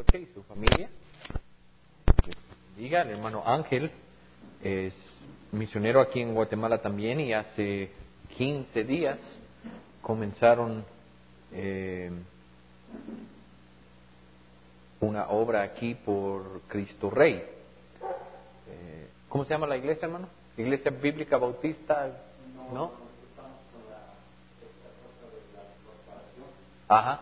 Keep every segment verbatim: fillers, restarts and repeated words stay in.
noche y su familia. Que diga, el hermano Ángel es misionero aquí en Guatemala también y hace quince días comenzaron eh, una obra aquí por Cristo Rey. Eh, ¿Cómo se llama la iglesia, hermano? Iglesia Bíblica Bautista, ¿no? Ajá.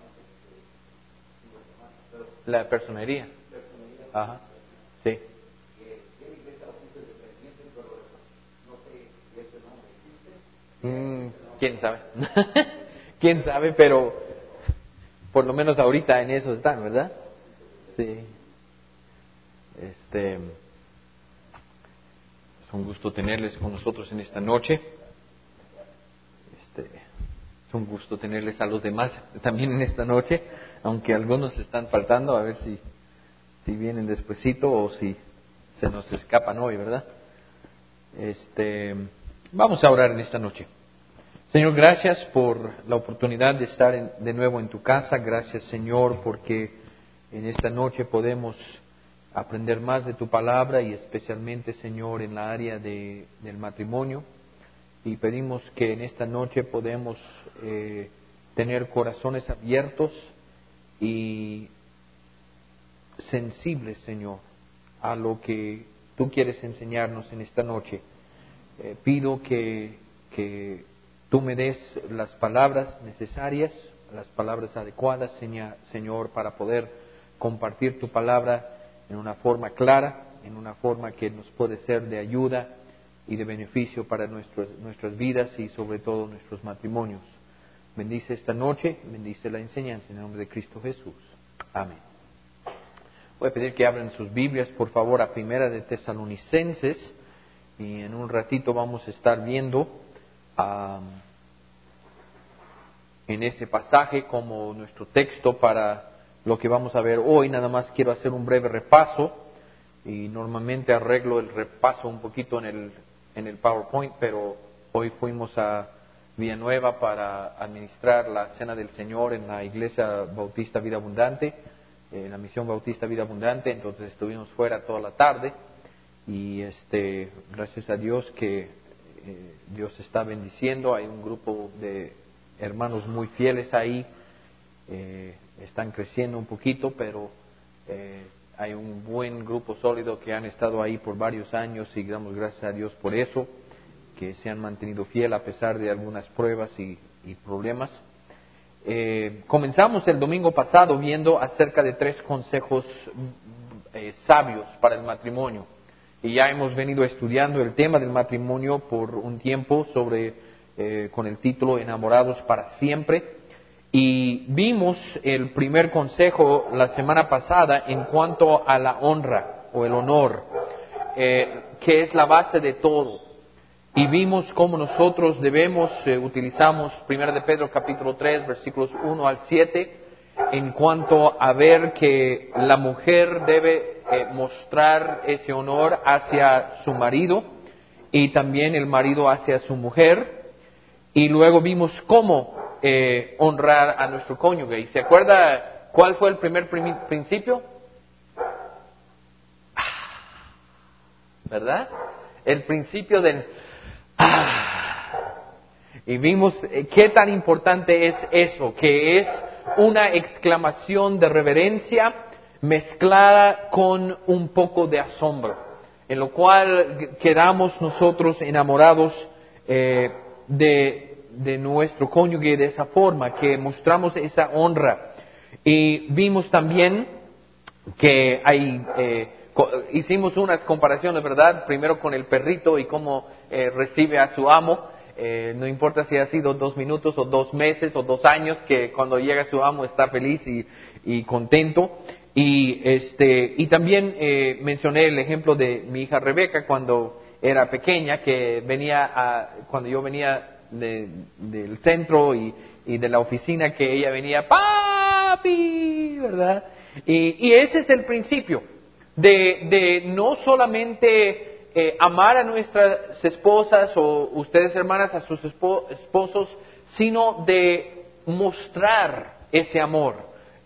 La personería. Ajá. Sí. Mm, ¿Quién sabe? ¿Quién sabe? Pero por lo menos ahorita en eso están, ¿verdad? Sí. Este, es un gusto tenerles con nosotros en esta noche. Este, es un gusto tenerles a los demás también en esta noche, aunque algunos están faltando, a ver si, si vienen despuesito o si se nos escapan hoy, ¿verdad? Este, vamos a orar en esta noche. Señor, gracias por la oportunidad de estar en, de nuevo en tu casa. Gracias, Señor, porque en esta noche podemos aprender más de tu palabra y especialmente, Señor, en la área de, del matrimonio. Y pedimos que en esta noche podemos eh, tener corazones abiertos y sensibles, Señor, a lo que tú quieres enseñarnos en esta noche. Eh, pido que, que tú me des las palabras necesarias, las palabras adecuadas, Señor, para poder compartir tu palabra en una forma clara, en una forma que nos puede ser de ayuda y de beneficio para nuestros, nuestras vidas y sobre todo nuestros matrimonios. Bendice esta noche, bendice la enseñanza en el nombre de Cristo Jesús. Amén. Voy a pedir que abran sus Biblias, por favor, a Primera de Tesalonicenses, y en un ratito vamos a estar viendo um, en ese pasaje como nuestro texto para lo que vamos a ver hoy. Nada más quiero hacer un breve repaso, y normalmente arreglo el repaso un poquito en el, en el PowerPoint, pero hoy fuimos a Villanueva para administrar la Cena del Señor en la Iglesia Bautista Vida Abundante, en la Misión Bautista Vida Abundante. Entonces estuvimos fuera toda la tarde y este, gracias a Dios que eh, Dios está bendiciendo. Hay un grupo de hermanos muy fieles ahí, eh, están creciendo un poquito, pero eh, hay un buen grupo sólido que han estado ahí por varios años y damos gracias a Dios por eso, que se han mantenido fiel a pesar de algunas pruebas y, y problemas. Eh, comenzamos el domingo pasado viendo acerca de tres consejos eh, sabios para el matrimonio, y ya hemos venido estudiando el tema del matrimonio por un tiempo sobre eh, con el título Enamorados para siempre, y vimos el primer consejo la semana pasada en cuanto a la honra o el honor, eh, que es la base de todo. Y vimos cómo nosotros debemos, eh, utilizamos primera de Pedro capítulo tres, versículos uno al siete, en cuanto a ver que la mujer debe eh, mostrar ese honor hacia su marido y también el marido hacia su mujer. Y luego vimos cómo eh, honrar a nuestro cónyuge. ¿Y se acuerda cuál fue el primer prim- principio? ¿Verdad? El principio del... Y vimos qué tan importante es eso, que es una exclamación de reverencia mezclada con un poco de asombro, en lo cual quedamos nosotros enamorados eh, de, de nuestro cónyuge de esa forma, que mostramos esa honra. Y vimos también que hay... Eh, hicimos unas comparaciones, ¿verdad? Primero con el perrito y cómo eh, recibe a su amo. Eh, no importa si ha sido dos minutos o dos meses o dos años, que cuando llega su amo está feliz y, y contento. Y este y también eh, mencioné el ejemplo de mi hija Rebeca cuando era pequeña, que venía a, cuando yo venía de, del centro y, y de la oficina, que ella venía, papi, ¿verdad? Y, y ese es el principio. De, de no solamente eh, amar a nuestras esposas o ustedes hermanas a sus esposos, sino de mostrar ese amor.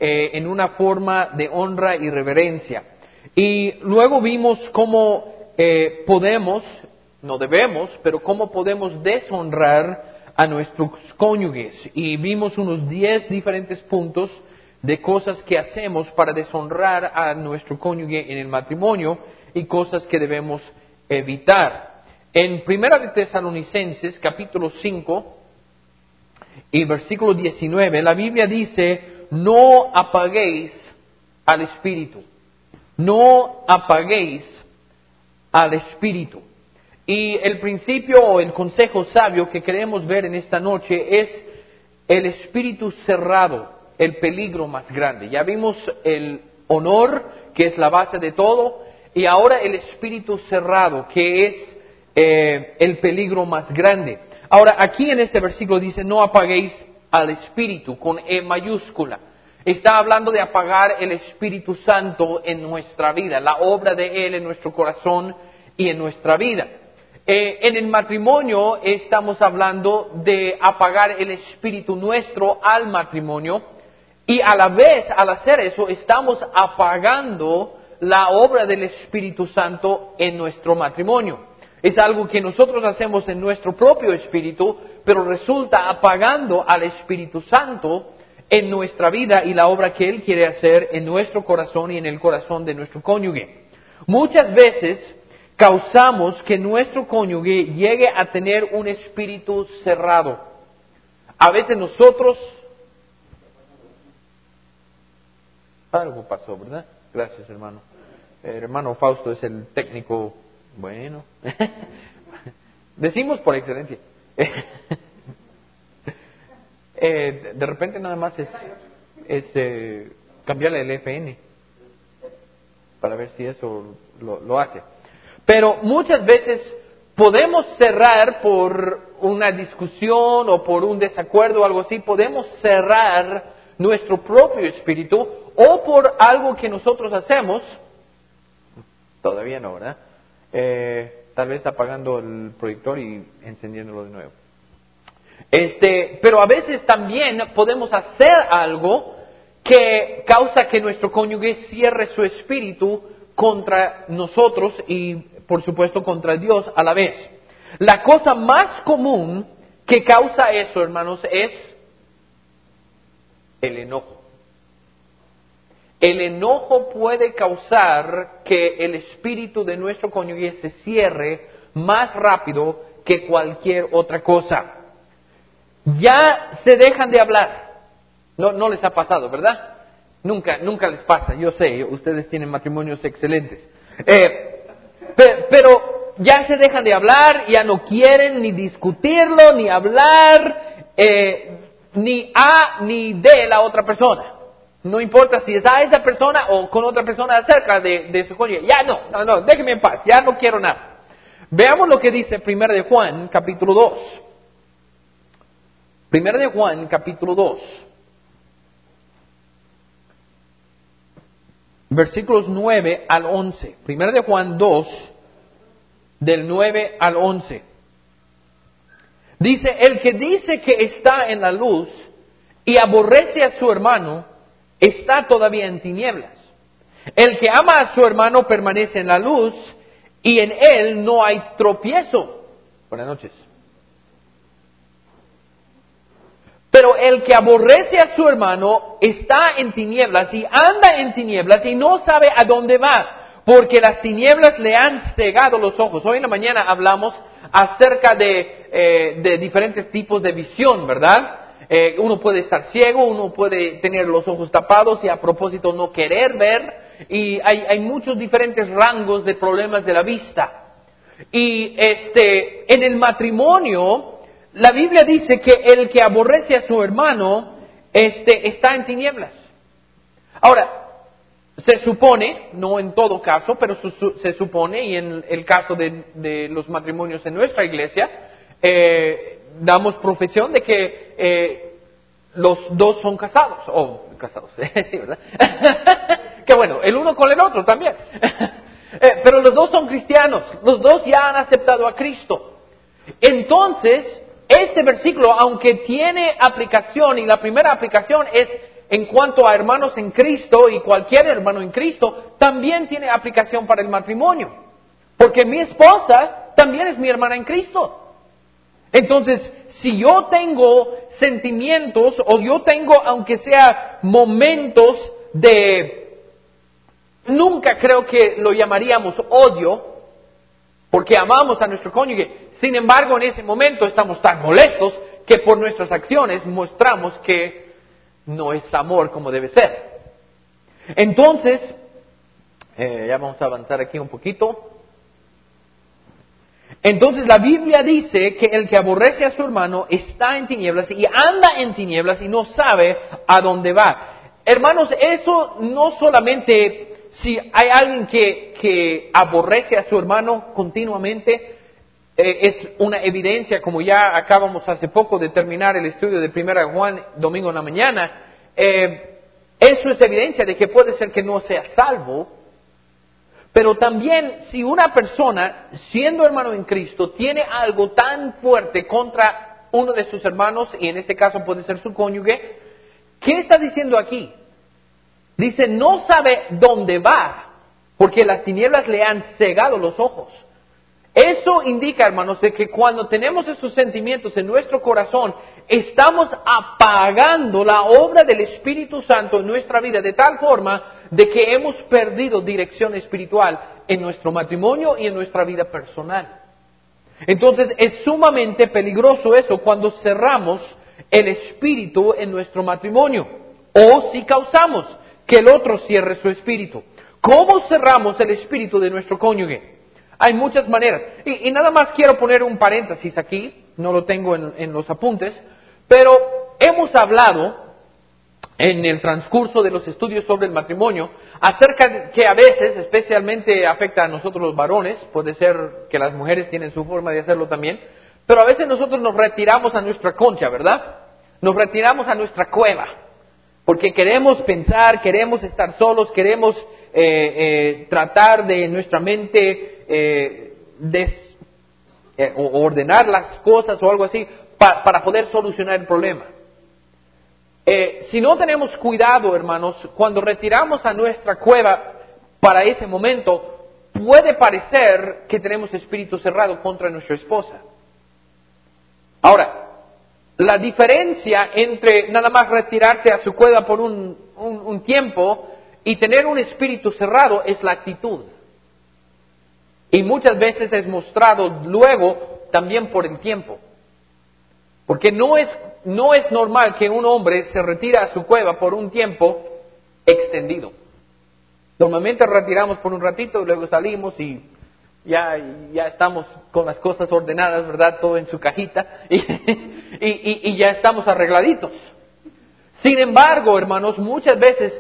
eh, en una forma de honra y reverencia. Y luego vimos cómo eh, podemos, no debemos, pero cómo podemos deshonrar a nuestros cónyuges. Y vimos unos diez diferentes puntos de cosas que hacemos para deshonrar a nuestro cónyuge en el matrimonio y cosas que debemos evitar. En Primera de Tesalonicenses, capítulo cinco y versículo diecinueve, la Biblia dice, no apaguéis al Espíritu. No apaguéis al Espíritu. Y el principio o el consejo sabio que queremos ver en esta noche es el espíritu cerrado, el peligro más grande. Ya vimos el honor, que es la base de todo, y ahora el espíritu cerrado, que es eh, el peligro más grande. Ahora, aquí en este versículo dice, no apaguéis al Espíritu, con E mayúscula. Está hablando de apagar el Espíritu Santo en nuestra vida, la obra de Él en nuestro corazón y en nuestra vida. Eh, en el matrimonio estamos hablando de apagar el espíritu nuestro al matrimonio y a la vez, al hacer eso, estamos apagando la obra del Espíritu Santo en nuestro matrimonio. Es algo que nosotros hacemos en nuestro propio espíritu, pero resulta apagando al Espíritu Santo en nuestra vida y la obra que Él quiere hacer en nuestro corazón y en el corazón de nuestro cónyuge. Muchas veces causamos que nuestro cónyuge llegue a tener un espíritu cerrado. A veces nosotros... Algo pasó, ¿verdad? Gracias, hermano. El hermano Fausto es el técnico... Bueno. Decimos por excelencia. eh, de repente nada más es, es eh, cambiarle el F N para ver si eso lo, lo hace. Pero muchas veces podemos cerrar por una discusión o por un desacuerdo o algo así, podemos cerrar nuestro propio espíritu o por algo que nosotros hacemos, todavía no, ¿verdad? Eh, tal vez apagando el proyector y encendiéndolo de nuevo. Este, pero a veces también podemos hacer algo que causa que nuestro cónyuge cierre su espíritu contra nosotros y, por supuesto, contra Dios a la vez. La cosa más común que causa eso, hermanos, es el enojo. El enojo puede causar que el espíritu de nuestro cónyuge se cierre más rápido que cualquier otra cosa. Ya se dejan de hablar. No, no les ha pasado, ¿verdad? Nunca, nunca les pasa, yo sé, ustedes tienen matrimonios excelentes. Eh, pe- pero ya se dejan de hablar, ya no quieren ni discutirlo, ni hablar, eh, ni a ni de la otra persona. No importa si es a esa persona o con otra persona acerca de, de su cónyuge. Ya no, no, no, déjenme en paz, ya no quiero nada. Veamos lo que dice Primera de Juan, capítulo dos. Primera de Juan, capítulo dos. Versículos nueve al once. Primera de Juan dos, del nueve al once. Dice, el que dice que está en la luz y aborrece a su hermano, está todavía en tinieblas. El que ama a su hermano permanece en la luz y en él no hay tropiezo. Buenas noches. Pero el que aborrece a su hermano está en tinieblas y anda en tinieblas y no sabe a dónde va, porque las tinieblas le han cegado los ojos. Hoy en la mañana hablamos acerca de, eh, de diferentes tipos de visión, ¿verdad? Eh, uno puede estar ciego, uno puede tener los ojos tapados y a propósito no querer ver, y hay, hay muchos diferentes rangos de problemas de la vista. Y este, en el matrimonio, la Biblia dice que el que aborrece a su hermano, este, está en tinieblas. Ahora, se supone, no en todo caso, pero su, se supone, y en el caso de, de los matrimonios en nuestra iglesia, eh, damos profesión de que eh, los dos son casados, o oh, casados, sí, ¿verdad? Que bueno, el uno con el otro también. eh, pero los dos son cristianos, los dos ya han aceptado a Cristo. Entonces, este versículo, aunque tiene aplicación, y la primera aplicación es en cuanto a hermanos en Cristo y cualquier hermano en Cristo, también tiene aplicación para el matrimonio. Porque mi esposa también es mi hermana en Cristo. Entonces, si yo tengo sentimientos o yo tengo, aunque sea momentos de, nunca creo que lo llamaríamos odio, porque amamos a nuestro cónyuge. Sin embargo, en ese momento estamos tan molestos que por nuestras acciones mostramos que no es amor como debe ser. Entonces, eh, ya vamos a avanzar aquí un poquito. Entonces la Biblia dice que el que aborrece a su hermano está en tinieblas y anda en tinieblas y no sabe a dónde va. Hermanos, eso no solamente si hay alguien que, que aborrece a su hermano continuamente, eh, es una evidencia, como ya acabamos hace poco de terminar el estudio de Primera Juan domingo en la mañana, eh, eso es evidencia de que puede ser que no sea salvo. Pero también si una persona, siendo hermano en Cristo, tiene algo tan fuerte contra uno de sus hermanos, y en este caso puede ser su cónyuge, ¿qué está diciendo aquí? Dice, no sabe dónde va, porque las tinieblas le han cegado los ojos. Eso indica, hermanos, de que cuando tenemos esos sentimientos en nuestro corazón, estamos apagando la obra del Espíritu Santo en nuestra vida de tal forma de que hemos perdido dirección espiritual en nuestro matrimonio y en nuestra vida personal. Entonces es sumamente peligroso eso cuando cerramos el espíritu en nuestro matrimonio o si causamos que el otro cierre su espíritu. ¿Cómo cerramos el espíritu de nuestro cónyuge? Hay muchas maneras. Y, y nada más quiero poner un paréntesis aquí, no lo tengo en, en los apuntes, pero hemos hablado en el transcurso de los estudios sobre el matrimonio acerca de que a veces, especialmente afecta a nosotros los varones, puede ser que las mujeres tienen su forma de hacerlo también, pero a veces nosotros nos retiramos a nuestra concha, ¿verdad? Nos retiramos a nuestra cueva, porque queremos pensar, queremos estar solos, queremos eh, eh, tratar de nuestra mente Eh, des, eh, o ordenar las cosas o algo así pa, para poder solucionar el problema. Eh, si no tenemos cuidado, hermanos, cuando retiramos a nuestra cueva para ese momento, puede parecer que tenemos espíritu cerrado contra nuestra esposa. Ahora, la diferencia entre nada más retirarse a su cueva por un, un, un tiempo y tener un espíritu cerrado es la actitud. Y muchas veces es mostrado luego también por el tiempo. Porque no es, no es normal que un hombre se retire a su cueva por un tiempo extendido. Normalmente retiramos por un ratito y luego salimos y ya, ya estamos con las cosas ordenadas, ¿verdad? Todo en su cajita y, y, y, y ya estamos arregladitos. Sin embargo, hermanos, muchas veces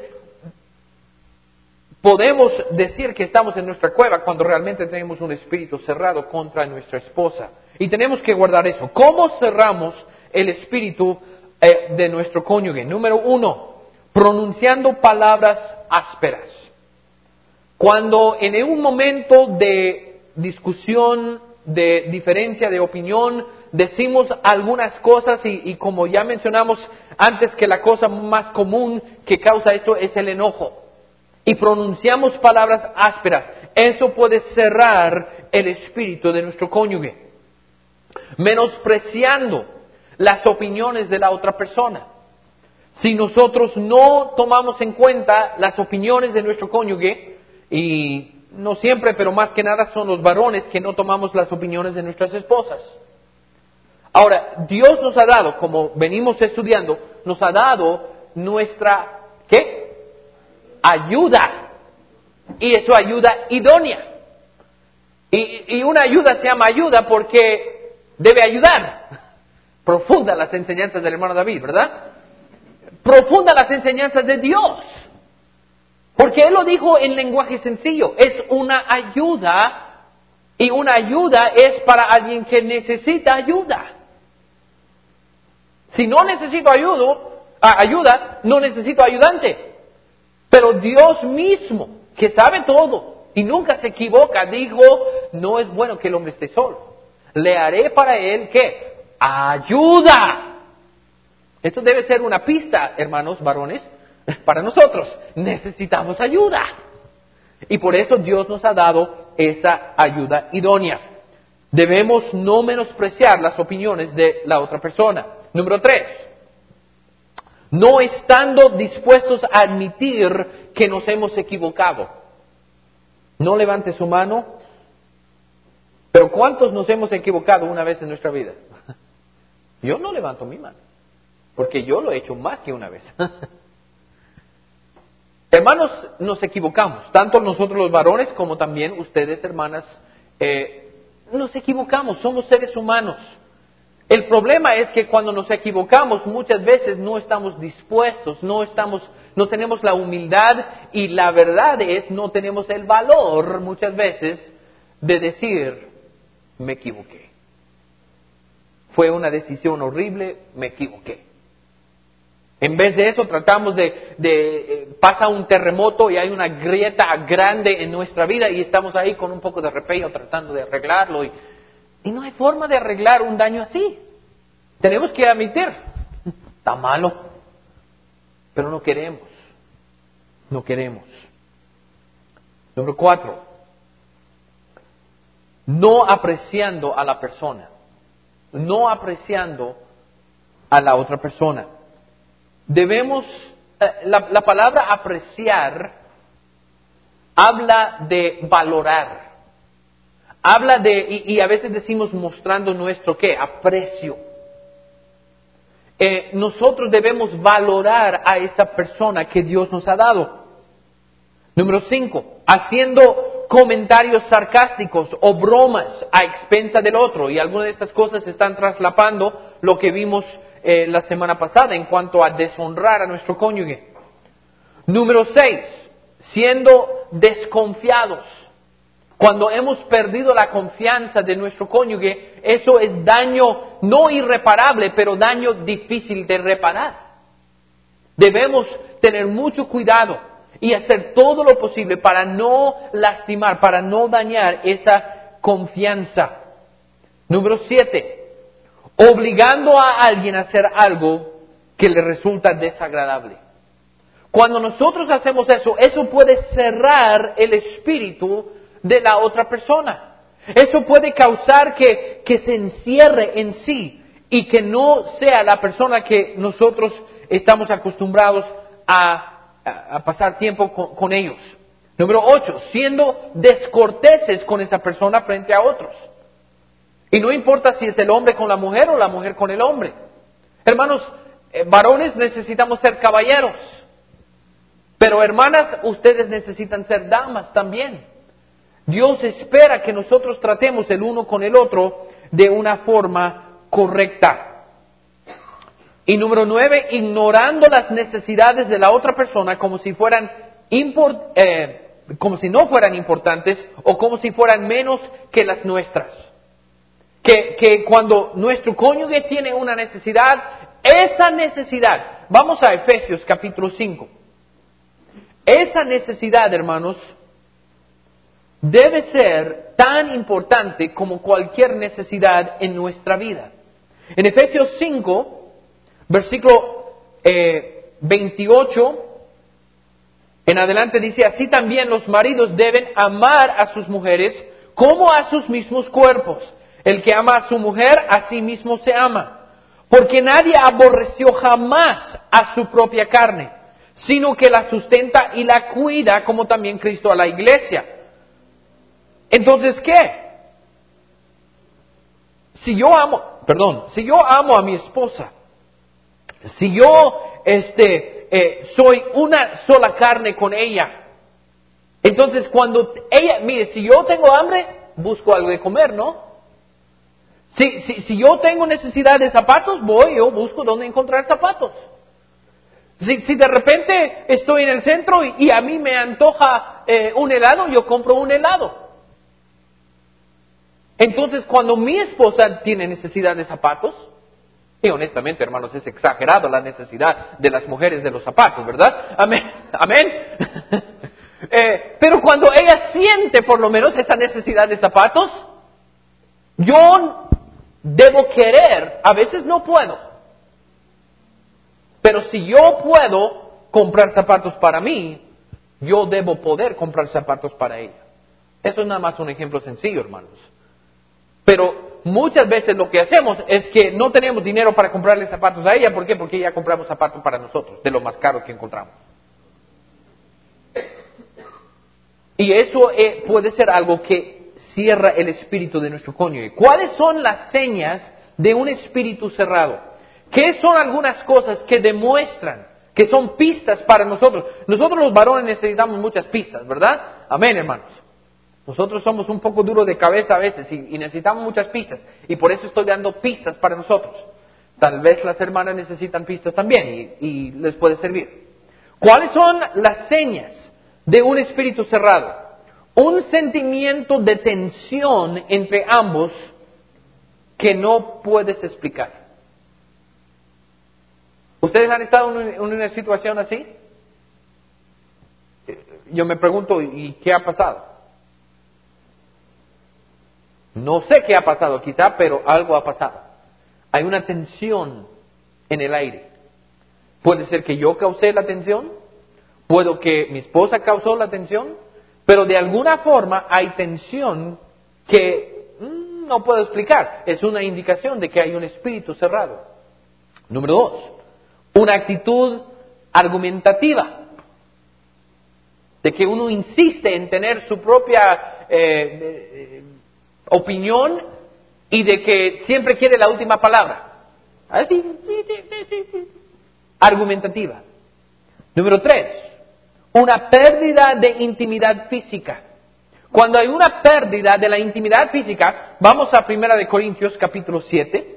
podemos decir que estamos en nuestra cueva cuando realmente tenemos un espíritu cerrado contra nuestra esposa. Y tenemos que guardar eso. ¿Cómo cerramos el espíritu eh, de nuestro cónyuge? Número uno, pronunciando palabras ásperas. Cuando en un momento de discusión, de diferencia de opinión, decimos algunas cosas y, y como ya mencionamos antes que la cosa más común que causa esto es el enojo. Y pronunciamos palabras ásperas. Eso puede cerrar el espíritu de nuestro cónyuge. Menospreciando las opiniones de la otra persona. Si nosotros no tomamos en cuenta las opiniones de nuestro cónyuge, y no siempre, pero más que nada son los varones que no tomamos las opiniones de nuestras esposas. Ahora, Dios nos ha dado, como venimos estudiando, nos ha dado nuestra, ¿qué? Ayuda. Y eso ayuda idónea. Y, y una ayuda se llama ayuda porque debe ayudar. Profunda las enseñanzas del hermano David, ¿verdad? Profunda las enseñanzas de Dios. Porque Él lo dijo en lenguaje sencillo. Es una ayuda. Y una ayuda es para alguien que necesita ayuda. Si no necesito ayuda, ayuda, no necesito ayudante. Pero Dios mismo, que sabe todo y nunca se equivoca, dijo, no es bueno que el hombre esté solo. Le haré para él, ¿qué? Ayuda. Esto debe ser una pista, hermanos varones, para nosotros. Necesitamos ayuda. Y por eso Dios nos ha dado esa ayuda idónea. Debemos no menospreciar las opiniones de la otra persona. Número tres, no estando dispuestos a admitir que nos hemos equivocado. No levante su mano, pero ¿cuántos nos hemos equivocado una vez en nuestra vida? Yo no levanto mi mano, porque yo lo he hecho más que una vez. Hermanos, nos equivocamos, tanto nosotros los varones como también ustedes, hermanas, eh, nos equivocamos, somos seres humanos. El problema es que cuando nos equivocamos muchas veces no estamos dispuestos, no estamos, no tenemos la humildad y la verdad es no tenemos el valor muchas veces de decir, me equivoqué. Fue una decisión horrible, me equivoqué. En vez de eso tratamos de, de eh, pasa un terremoto y hay una grieta grande en nuestra vida y estamos ahí con un poco de repello tratando de arreglarlo y, y no hay forma de arreglar un daño así. Tenemos que admitir, está malo, pero no queremos, no queremos. Número cuatro, no apreciando a la persona, no apreciando a la otra persona. Debemos, eh, la, la palabra apreciar habla de valorar, habla de, y, y a veces decimos mostrando nuestro, ¿qué? Aprecio. Eh, nosotros debemos valorar a esa persona que Dios nos ha dado. Número cinco, haciendo comentarios sarcásticos o bromas a expensa del otro, y algunas de estas cosas están traslapando lo que vimos Eh, la semana pasada en cuanto a deshonrar a nuestro cónyuge. Número seis, siendo desconfiados. Cuando hemos perdido la confianza de nuestro cónyuge, eso es daño no irreparable, pero daño difícil de reparar. Debemos tener mucho cuidado y hacer todo lo posible para no lastimar, para no dañar esa confianza. Número siete, obligando a alguien a hacer algo que le resulta desagradable. Cuando nosotros hacemos eso, eso puede cerrar el espíritu de la otra persona. Eso puede causar que, que se encierre en sí y que no sea la persona que nosotros estamos acostumbrados a, a, a pasar tiempo con, con ellos. Número ocho, siendo descorteses con esa persona frente a otros. Y no importa si es el hombre con la mujer o la mujer con el hombre. Hermanos, eh, varones necesitamos ser caballeros. Pero hermanas, ustedes necesitan ser damas también. Dios espera que nosotros tratemos el uno con el otro de una forma correcta. Y número nueve, ignorando las necesidades de la otra persona como si fueran import, eh, como si no fueran importantes o como si fueran menos que las nuestras. Que, que cuando nuestro cónyuge tiene una necesidad, esa necesidad, vamos a Efesios capítulo cinco, esa necesidad, hermanos, debe ser tan importante como cualquier necesidad en nuestra vida. En Efesios cinco, versículo eh, veintiocho, en adelante dice, así también los maridos deben amar a sus mujeres como a sus mismos cuerpos. El que ama a su mujer, a sí mismo se ama. Porque nadie aborreció jamás a su propia carne, sino que la sustenta y la cuida, como también Cristo a la iglesia. Entonces, ¿qué? Si yo amo, perdón, si yo amo a mi esposa, si yo este, eh, soy una sola carne con ella, entonces cuando ella, mire, si yo tengo hambre, busco algo de comer, ¿no? Si, si, si yo tengo necesidad de zapatos, voy, yo busco dónde encontrar zapatos. Si, si de repente estoy en el centro y, y a mí me antoja eh, un helado, yo compro un helado. Entonces, cuando mi esposa tiene necesidad de zapatos, y honestamente, hermanos, es exagerado la necesidad de las mujeres de los zapatos, ¿verdad? Amén. Amén. eh, pero cuando ella siente por lo menos esa necesidad de zapatos, yo debo querer, a veces no puedo, pero si yo puedo, comprar zapatos para mí, yo debo poder comprar zapatos para ella. Eso es nada más un ejemplo sencillo, hermanos. Pero muchas veces lo que hacemos es que no tenemos dinero para comprarle zapatos a ella. ¿Por qué? Porque ya compramos zapatos para nosotros, de lo más caro que encontramos. Y eso eh, puede ser algo que cierra el espíritu de nuestro cónyuge. ¿Cuáles son las señas de un espíritu cerrado? ¿Qué son algunas cosas que demuestran, que son pistas para nosotros? Nosotros los varones necesitamos muchas pistas, ¿verdad? Amén, hermanos. Nosotros somos un poco duros de cabeza a veces y, y necesitamos muchas pistas. Y por eso estoy dando pistas para nosotros. Tal vez las hermanas necesitan pistas también y, y les puede servir. ¿Cuáles son las señas de un espíritu cerrado? Un sentimiento de tensión entre ambos que no puedes explicar. ¿Ustedes han estado en una situación así? Yo me pregunto, ¿y qué ha pasado? No sé qué ha pasado quizá, pero algo ha pasado. Hay una tensión en el aire. Puede ser que yo causé la tensión, puede que mi esposa causó la tensión, pero de alguna forma hay tensión que mmm, no puedo explicar. Es una indicación de que hay un espíritu cerrado. Número dos, una actitud argumentativa. De que uno insiste en tener su propia eh, eh, opinión y de que siempre quiere la última palabra. Así, sí, sí, sí, sí, sí. Argumentativa. Número tres, una pérdida de intimidad física. Cuando hay una pérdida de la intimidad física, vamos a Primera de Corintios capítulo siete.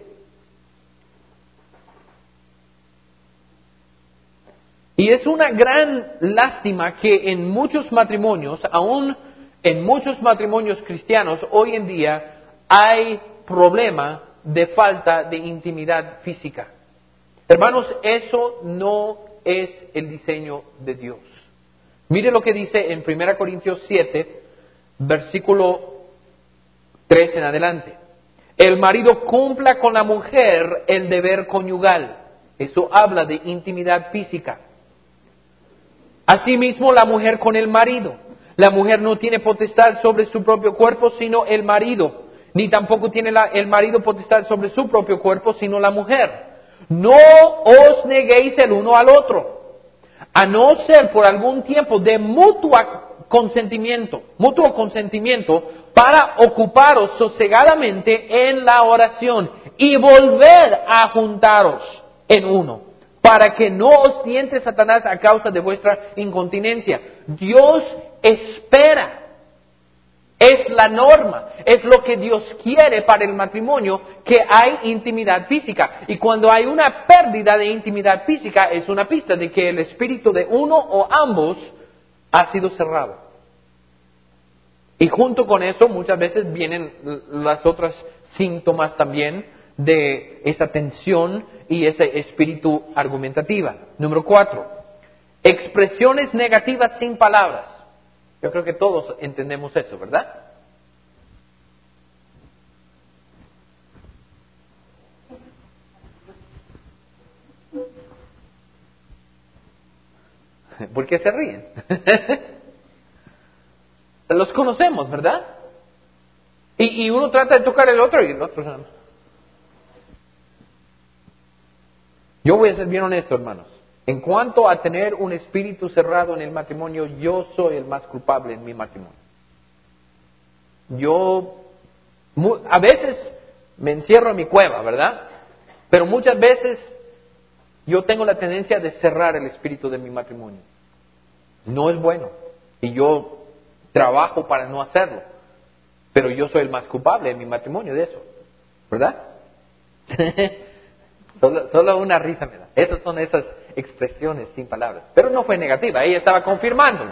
Y es una gran lástima que en muchos matrimonios, aún en muchos matrimonios cristianos, hoy en día hay problema de falta de intimidad física. Hermanos, eso no es el diseño de Dios. Mire lo que dice en Primera Corintios siete, versículo tres en adelante. El marido cumpla con la mujer el deber conyugal. Eso habla de intimidad física. Asimismo, la mujer con el marido. La mujer no tiene potestad sobre su propio cuerpo, sino el marido. Ni tampoco tiene la, el marido potestad sobre su propio cuerpo, sino la mujer. No os neguéis el uno al otro, a no ser por algún tiempo de mutuo consentimiento, mutuo consentimiento, para ocuparos sosegadamente en la oración y volver a juntaros en uno, para que no os tiente Satanás a causa de vuestra incontinencia. Dios espera, es la norma, es lo que Dios quiere para el matrimonio, que hay intimidad física. Y cuando hay una pérdida de intimidad física, es una pista de que el espíritu de uno o ambos ha sido cerrado. Y junto con eso muchas veces vienen las otras síntomas también de esa tensión y ese espíritu argumentativa. Número cuatro, expresiones negativas sin palabras. Yo creo que todos entendemos eso, ¿verdad? ¿Por qué se ríen? Los conocemos, ¿verdad? Y, y uno trata de tocar el otro y el otro no. Yo voy a ser bien honesto, hermanos. En cuanto a tener un espíritu cerrado en el matrimonio, yo soy el más culpable en mi matrimonio. Yo, a veces me encierro en mi cueva, ¿verdad? Pero muchas veces yo tengo la tendencia de cerrar el espíritu de mi matrimonio. No es bueno. Y yo trabajo para no hacerlo. Pero yo soy el más culpable en mi matrimonio de eso. ¿Verdad? solo, solo una risa me da. Esas son esas expresiones sin palabras. Pero no fue negativa, ella estaba confirmándolo.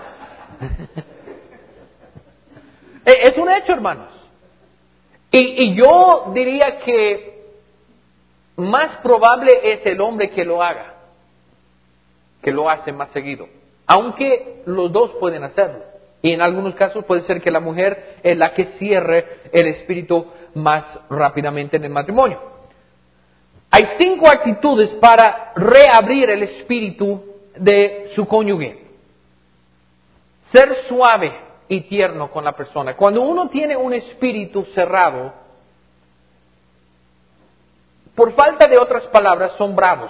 Es un hecho, hermanos. Y, y yo diría que más probable es el hombre que lo haga, que lo hace más seguido. Aunque los dos pueden hacerlo. Y en algunos casos puede ser que la mujer es la que cierre el espíritu más rápidamente en el matrimonio. Hay cinco actitudes para reabrir el espíritu de su cónyuge. Ser suave y tierno con la persona. Cuando uno tiene un espíritu cerrado, por falta de otras palabras, son bravos.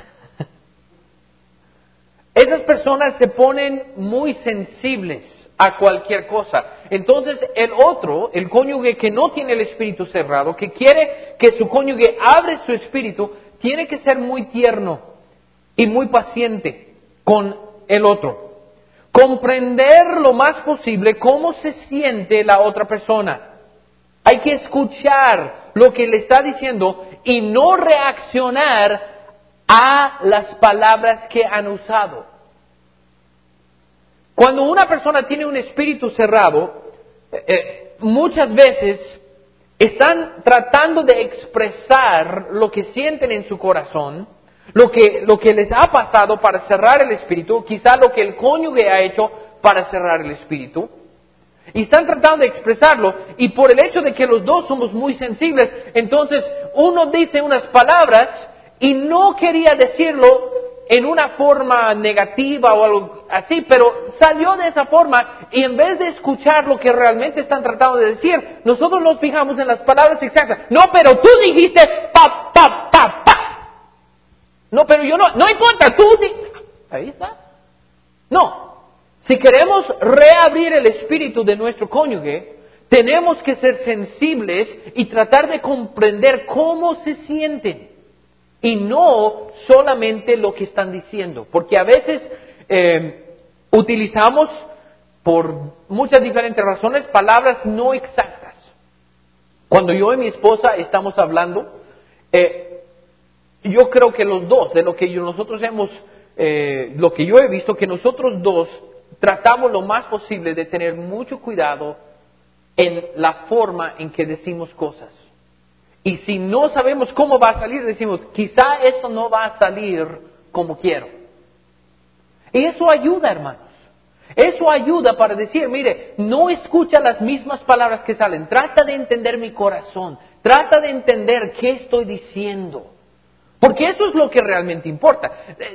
Esas personas se ponen muy sensibles a cualquier cosa. Entonces el otro, el cónyuge que no tiene el espíritu cerrado, que quiere que su cónyuge abre su espíritu, tiene que ser muy tierno y muy paciente con el otro. Comprender lo más posible cómo se siente la otra persona. Hay que escuchar lo que le está diciendo y no reaccionar a las palabras que han usado. Cuando una persona tiene un espíritu cerrado, eh, muchas veces están tratando de expresar lo que sienten en su corazón, lo que, lo que les ha pasado para cerrar el espíritu, quizá lo que el cónyuge ha hecho para cerrar el espíritu, y están tratando de expresarlo, y por el hecho de que los dos somos muy sensibles, entonces uno dice unas palabras y no quería decirlo en una forma negativa o algo así, pero salió de esa forma, y en vez de escuchar lo que realmente están tratando de decir, nosotros nos fijamos en las palabras exactas. No, pero tú dijiste pa, pa, pa, pa. No, pero yo no, no importa, tú di... Ahí está. No, si queremos reabrir el espíritu de nuestro cónyuge, tenemos que ser sensibles y tratar de comprender cómo se sienten. Y no solamente lo que están diciendo. Porque a veces eh, utilizamos, por muchas diferentes razones, palabras no exactas. Cuando yo y mi esposa estamos hablando, eh, yo creo que los dos, de lo que yo, nosotros hemos, eh, lo que yo he visto, que nosotros dos tratamos lo más posible de tener mucho cuidado en la forma en que decimos cosas. Y si no sabemos cómo va a salir, decimos, quizá esto no va a salir como quiero. Y eso ayuda, hermanos. Eso ayuda para decir, mire, no escucha las mismas palabras que salen. Trata de entender mi corazón. Trata de entender qué estoy diciendo. Porque eso es lo que realmente importa.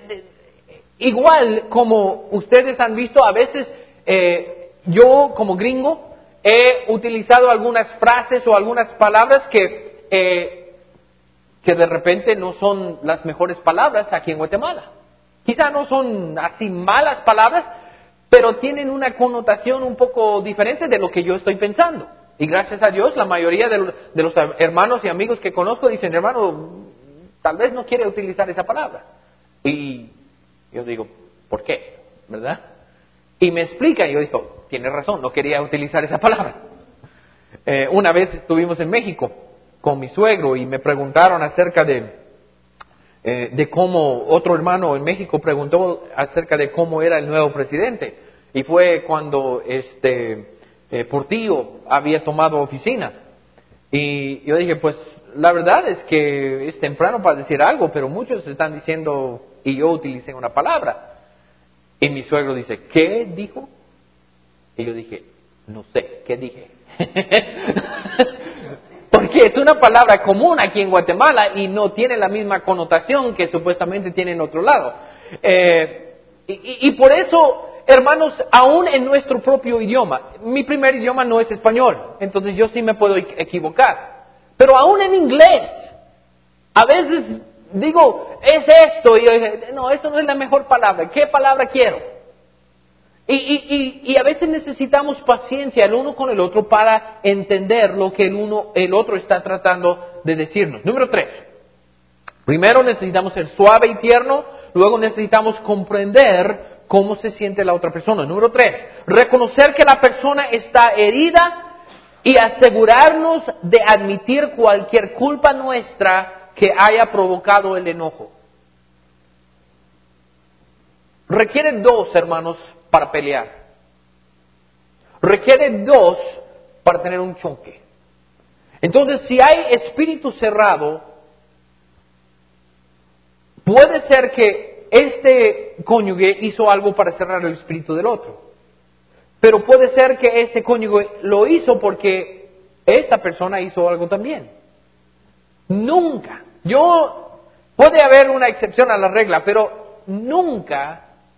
Igual como ustedes han visto, a veces eh, yo como gringo he utilizado algunas frases o algunas palabras que... Eh, que de repente no son las mejores palabras aquí en Guatemala. Quizá no son así malas palabras, pero tienen una connotación un poco diferente de lo que yo estoy pensando. Y gracias a Dios, la mayoría de los, de los hermanos y amigos que conozco dicen, hermano, tal vez no quiere utilizar esa palabra. Y yo digo, ¿por qué? ¿Verdad? Y me explica, y yo digo, tiene razón, no quería utilizar esa palabra. Eh, una vez estuvimos en México con mi suegro y me preguntaron acerca de, eh, de cómo, otro hermano en México preguntó acerca de cómo era el nuevo presidente. Y fue cuando este eh, Portillo había tomado oficina. Y yo dije, pues la verdad es que es temprano para decir algo, pero muchos están diciendo, y yo utilicé una palabra. Y mi suegro dice, ¿qué dijo? Y yo dije, no sé, ¿qué dije? Porque es una palabra común aquí en Guatemala y no tiene la misma connotación que supuestamente tiene en otro lado. Eh, y, y, y por eso, hermanos, aún en nuestro propio idioma, mi primer idioma no es español, entonces yo sí me puedo equivocar. Pero aún en inglés, a veces digo, es esto, y yo dije, no, eso no es la mejor palabra, ¿qué palabra quiero? Y, y, y, y a veces necesitamos paciencia el uno con el otro para entender lo que el uno, el otro está tratando de decirnos. Número tres. Primero necesitamos ser suave y tierno, luego necesitamos comprender cómo se siente la otra persona. Número tres. Reconocer que la persona está herida y asegurarnos de admitir cualquier culpa nuestra que haya provocado el enojo. Requiere dos, hermanos, para pelear. Requiere dos para tener un choque. Entonces, si hay espíritu cerrado, puede ser que este cónyuge hizo algo para cerrar el espíritu del otro. Pero puede ser que este cónyuge lo hizo porque esta persona hizo algo también. Nunca. Yo, puede haber una excepción a la regla, pero nunca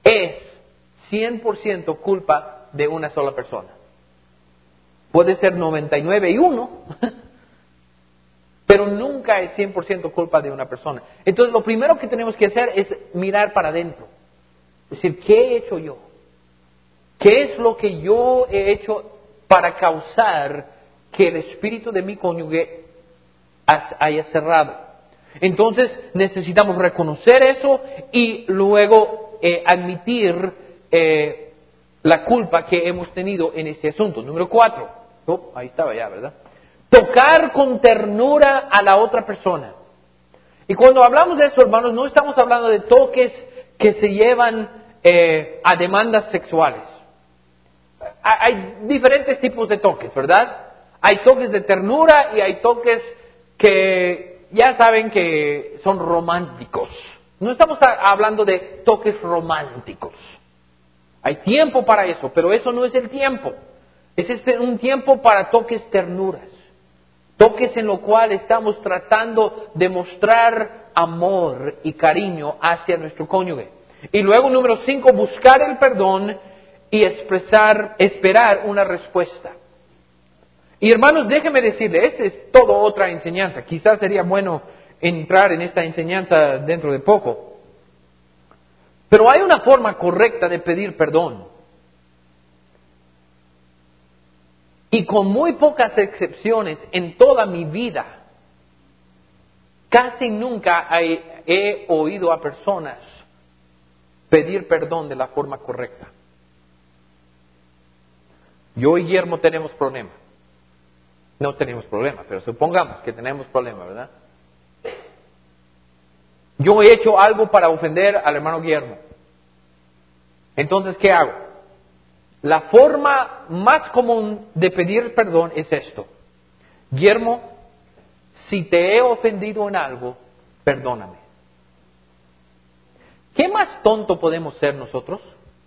es cien por ciento culpa de una sola persona. Puede ser noventa y nueve y uno, pero nunca es cien por ciento culpa de una persona. Entonces lo primero que tenemos que hacer es mirar para adentro. Es decir, ¿qué he hecho yo? ¿Qué es lo que yo he hecho para causar que el espíritu de mi cónyuge haya cerrado? Entonces necesitamos reconocer eso y luego eh, admitir eh, la culpa que hemos tenido en ese asunto. Número cuatro. Oh, ahí estaba ya, ¿verdad? Tocar con ternura a la otra persona. Y cuando hablamos de eso, hermanos, no estamos hablando de toques que se llevan eh, a demandas sexuales. Hay diferentes tipos de toques, ¿verdad? Hay toques de ternura y hay toques que ya saben que son románticos. No estamos hablando de toques románticos. Hay tiempo para eso, pero eso no es el tiempo. Ese es un tiempo para toques ternuras. Toques en lo cual estamos tratando de mostrar amor y cariño hacia nuestro cónyuge. Y luego, número cinco, buscar el perdón y expresar, esperar una respuesta. Y hermanos, déjenme decirle, esta es toda otra enseñanza. Quizás sería bueno entrar en esta enseñanza dentro de poco. Pero hay una forma correcta de pedir perdón. Y con muy pocas excepciones en toda mi vida, casi nunca he, he oído a personas pedir perdón de la forma correcta. Yo y Guillermo tenemos problema. No tenemos problema, pero supongamos que tenemos problema, ¿verdad? Yo he hecho algo para ofender al hermano Guillermo. Entonces, ¿qué hago? La forma más común de pedir perdón es esto. Guillermo, si te he ofendido en algo, perdóname. ¿Qué más tonto podemos ser nosotros?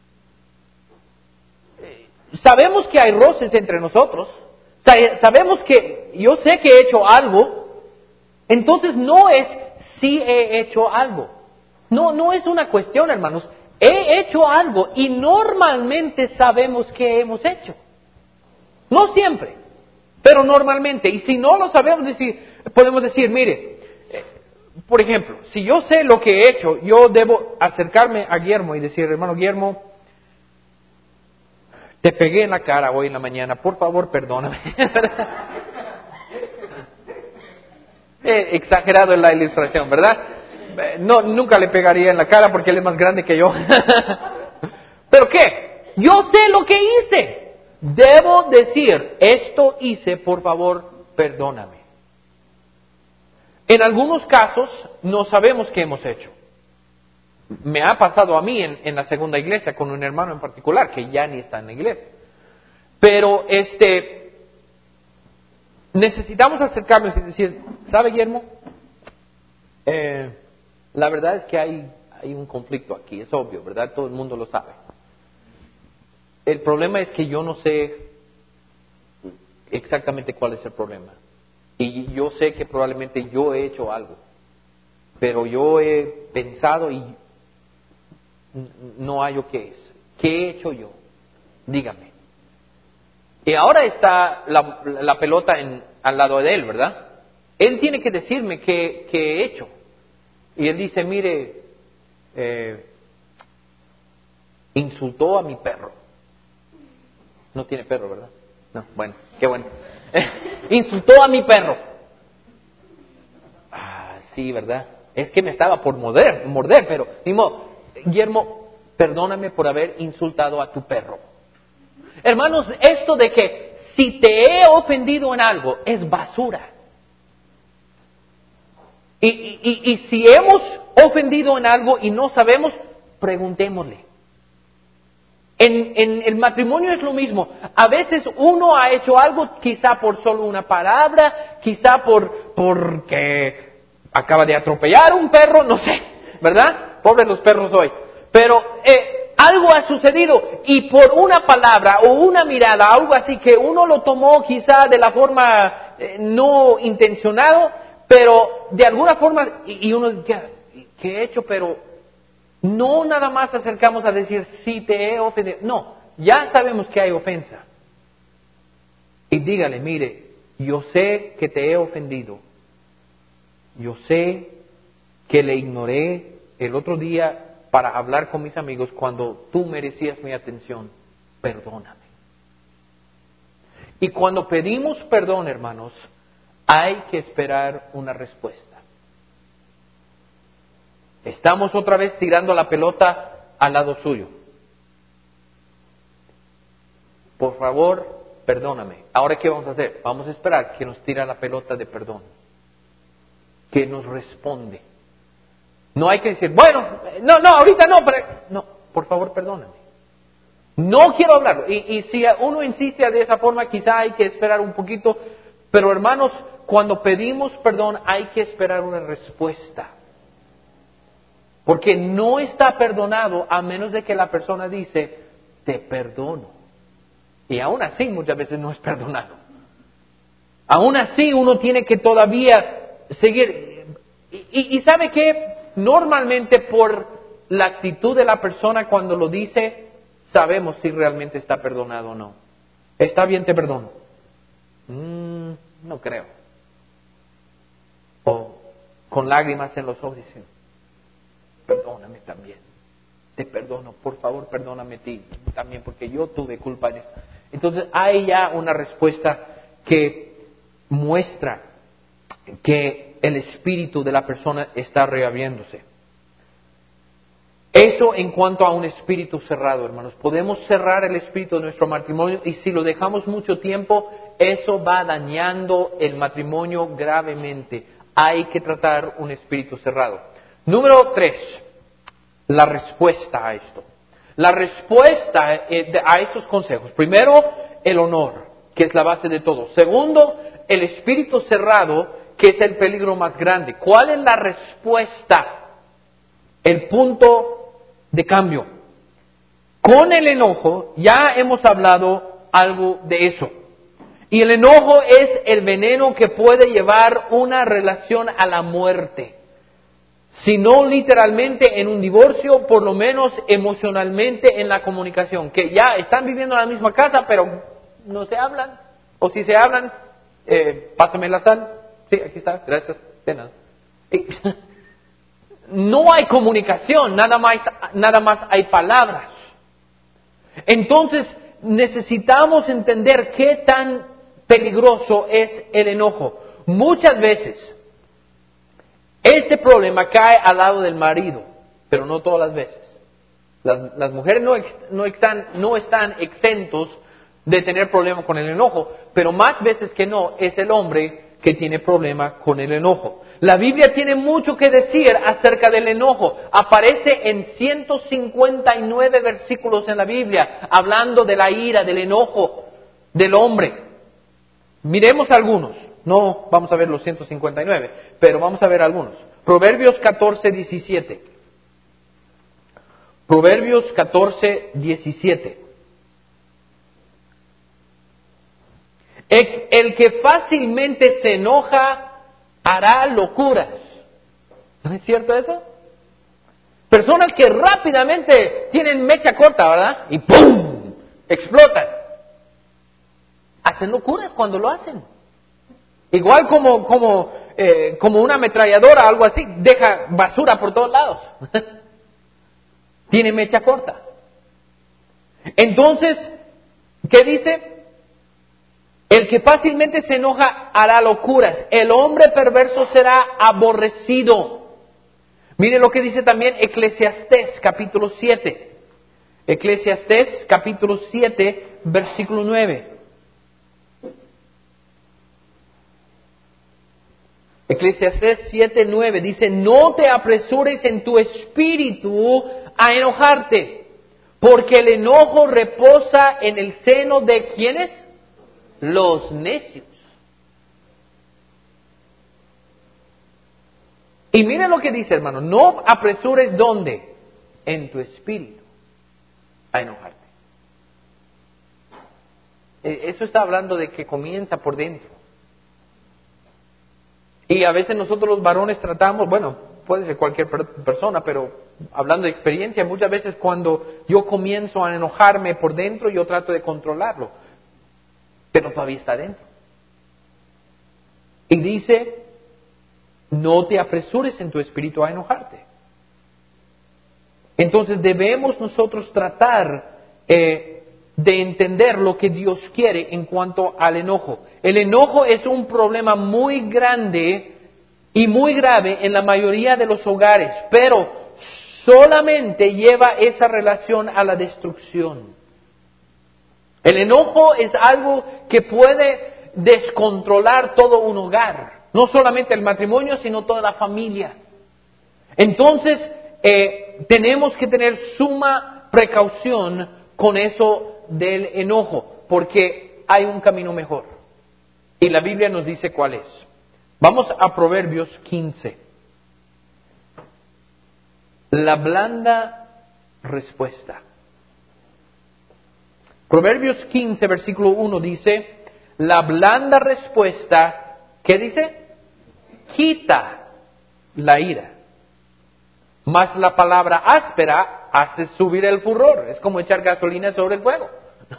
Sabemos que hay roces entre nosotros. Sabemos que yo sé que he hecho algo. Entonces no es si he hecho algo. No, no es una cuestión, hermanos. He hecho algo y normalmente sabemos qué hemos hecho. No siempre, pero normalmente. Y si no lo sabemos decir, podemos decir, mire, por ejemplo, si yo sé lo que he hecho, yo debo acercarme a Guillermo y decir, hermano Guillermo, te pegué en la cara hoy en la mañana, por favor perdóname. He exagerado en la ilustración, ¿verdad? No, nunca le pegaría en la cara porque él es más grande que yo. ¿Pero qué? Yo sé lo que hice. Debo decir, esto hice, por favor, perdóname. En algunos casos no sabemos qué hemos hecho. Me ha pasado a mí en, en la segunda iglesia con un hermano en particular que ya ni está en la iglesia. Pero este necesitamos acercarnos y decir, ¿sabe, Guillermo? Eh, la verdad es que hay, hay un conflicto aquí, es obvio, ¿verdad? Todo el mundo lo sabe. El problema es que yo no sé exactamente cuál es el problema. Y yo sé que probablemente yo he hecho algo. Pero yo he pensado y no hallo qué es. ¿Qué he hecho yo? Dígame. Y ahora está la, la pelota en, al lado de él, ¿verdad? Él tiene que decirme qué, qué he hecho. Y él dice, mire, eh, insultó a mi perro. No tiene perro, ¿verdad? No, bueno, qué bueno. Insultó a mi perro. Ah, sí, ¿verdad? Es que me estaba por morder, morder, pero, ni modo, Guillermo, perdóname por haber insultado a tu perro. Hermanos, esto de que si te he ofendido en algo es basura. Y, y, y si hemos ofendido en algo y no sabemos, preguntémosle. En, en el matrimonio es lo mismo. A veces uno ha hecho algo quizá por solo una palabra, quizá por porque acaba de atropellar a un perro, no sé, ¿verdad? Pobres los perros hoy. Pero eh, algo ha sucedido y por una palabra o una mirada, algo así que uno lo tomó quizá de la forma eh, no intencionado, pero de alguna forma, y, y uno dice, ¿qué he hecho? Pero No nada más acercamos a decir, sí te he ofendido. No, ya sabemos que hay ofensa. Y dígale, mire, yo sé que te he ofendido. Yo sé que le ignoré el otro día para hablar con mis amigos cuando tú merecías mi atención. Perdóname. Y cuando pedimos perdón, hermanos, hay que esperar una respuesta. Estamos otra vez tirando la pelota al lado suyo. Por favor, perdóname. Ahora, ¿qué vamos a hacer? Vamos a esperar que nos tire la pelota de perdón. Que nos responde. No hay que decir, bueno, no, no, ahorita no, pero... No, por favor, perdóname. No quiero hablarlo. Y, y si uno insiste de esa forma, quizá hay que esperar un poquito. Pero hermanos, cuando pedimos perdón, hay que esperar una respuesta. Porque no está perdonado a menos de que la persona dice, te perdono. Y aún así muchas veces no es perdonado. Aún así uno tiene que todavía seguir. Y, y, y ¿sabe qué? Normalmente por la actitud de la persona cuando lo dice, sabemos si realmente está perdonado o no. Está bien, te perdono. Mm, no creo. O con lágrimas en los ojos dice, perdóname también. Te perdono, por favor, perdóname a ti también, porque yo tuve culpa en esto. Entonces hay ya una respuesta que muestra que el espíritu de la persona está reabriéndose. Eso en cuanto a un espíritu cerrado, hermanos. Podemos cerrar el espíritu de nuestro matrimonio y si lo dejamos mucho tiempo, eso va dañando el matrimonio gravemente. Hay que tratar un espíritu cerrado. Número tres, la respuesta a esto. La respuesta a estos consejos. Primero, el honor, que es la base de todo. Segundo, el espíritu cerrado, que es el peligro más grande. ¿Cuál es la respuesta? El punto de cambio. Con el enojo, ya hemos hablado algo de eso. Y el enojo es el veneno que puede llevar una relación a la muerte. Si no literalmente en un divorcio, por lo menos emocionalmente en la comunicación. Que ya están viviendo en la misma casa, pero no se hablan. O si se hablan, eh, pásame la sal. Sí, aquí está, gracias. De nada. No hay comunicación, nada más, nada más hay palabras. Entonces necesitamos entender qué tan peligroso es el enojo. Muchas veces este problema cae al lado del marido, pero no todas las veces. Las, las mujeres no, ex, no, están, no están exentos de tener problema con el enojo, pero más veces que no es el hombre que tiene problema con el enojo. La Biblia tiene mucho que decir acerca del enojo. Aparece en ciento cincuenta y nueve versículos en la Biblia hablando de la ira, del enojo del hombre. Miremos algunos. No vamos a ver los ciento cincuenta y nueve, pero vamos a ver algunos. Proverbios catorce, diecisiete. Proverbios catorce, diecisiete. El, el que fácilmente se enoja hará locuras. ¿No es cierto eso? Personas que rápidamente tienen mecha corta, ¿verdad? Y ¡pum! Explotan. Hacen locuras cuando lo hacen. Igual como, como, eh, como una ametralladora, algo así, deja basura por todos lados. Tiene mecha corta. Entonces, ¿qué dice? El que fácilmente se enoja hará locuras. El hombre perverso será aborrecido. Mire lo que dice también Eclesiastés capítulo siete. Eclesiastés capítulo siete, versículo nueve. Eclesiastés siete, nueve dice, no te apresures en tu espíritu a enojarte, porque el enojo reposa en el seno de ¿quiénes? Los necios. Y mira lo que dice, hermano, no apresures ¿dónde? En tu espíritu a enojarte. Eso está hablando de que comienza por dentro. Y a veces nosotros los varones tratamos, bueno, puede ser cualquier persona, pero hablando de experiencia, muchas veces cuando yo comienzo a enojarme por dentro, yo trato de controlarlo, pero todavía está dentro. Y dice, no te apresures en tu espíritu a enojarte. Entonces debemos nosotros tratar eh, de entender lo que Dios quiere en cuanto al enojo. El enojo es un problema muy grande y muy grave en la mayoría de los hogares, pero solamente lleva esa relación a la destrucción. El enojo es algo que puede descontrolar todo un hogar, no solamente el matrimonio, sino toda la familia. Entonces, eh, tenemos que tener suma precaución con eso del enojo, porque hay un camino mejor. Y la Biblia nos dice cuál es. Vamos a Proverbios quince. La blanda respuesta. Proverbios quince, versículo uno dice, la blanda respuesta, ¿qué dice? Quita la ira. Mas la palabra áspera hace subir el furor. Es como echar gasolina sobre el fuego.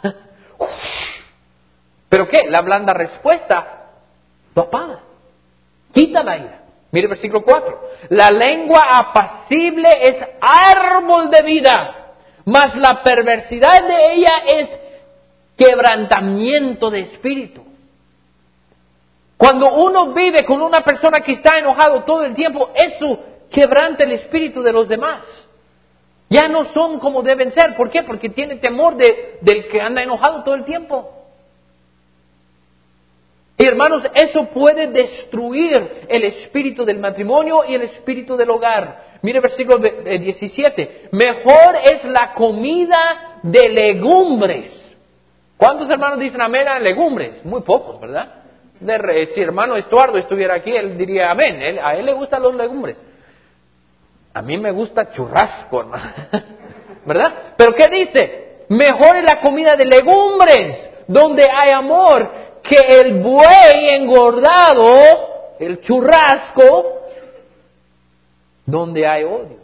¿Pero qué? La blanda respuesta lo apaga. Quita la ira. Mire versículo cuatro. La lengua apacible es árbol de vida, mas la perversidad de ella es quebrantamiento de espíritu. Cuando uno vive con una persona que está enojado todo el tiempo, eso quebranta el espíritu de los demás. Ya no son como deben ser. ¿Por qué? Porque tiene temor de, del que anda enojado todo el tiempo. Y hermanos, eso puede destruir el espíritu del matrimonio y el espíritu del hogar. Mire versículo diecisiete. Mejor es la comida de legumbres. ¿Cuántos hermanos dicen amén a legumbres? Muy pocos, ¿verdad? De, si hermano Estuardo estuviera aquí, él diría amén. Él, a él le gustan los legumbres. A mí me gusta churrasco, hermano. ¿Verdad? Pero ¿qué dice? Mejor es la comida de legumbres, donde hay amor, que el buey engordado, el churrasco, donde hay odio.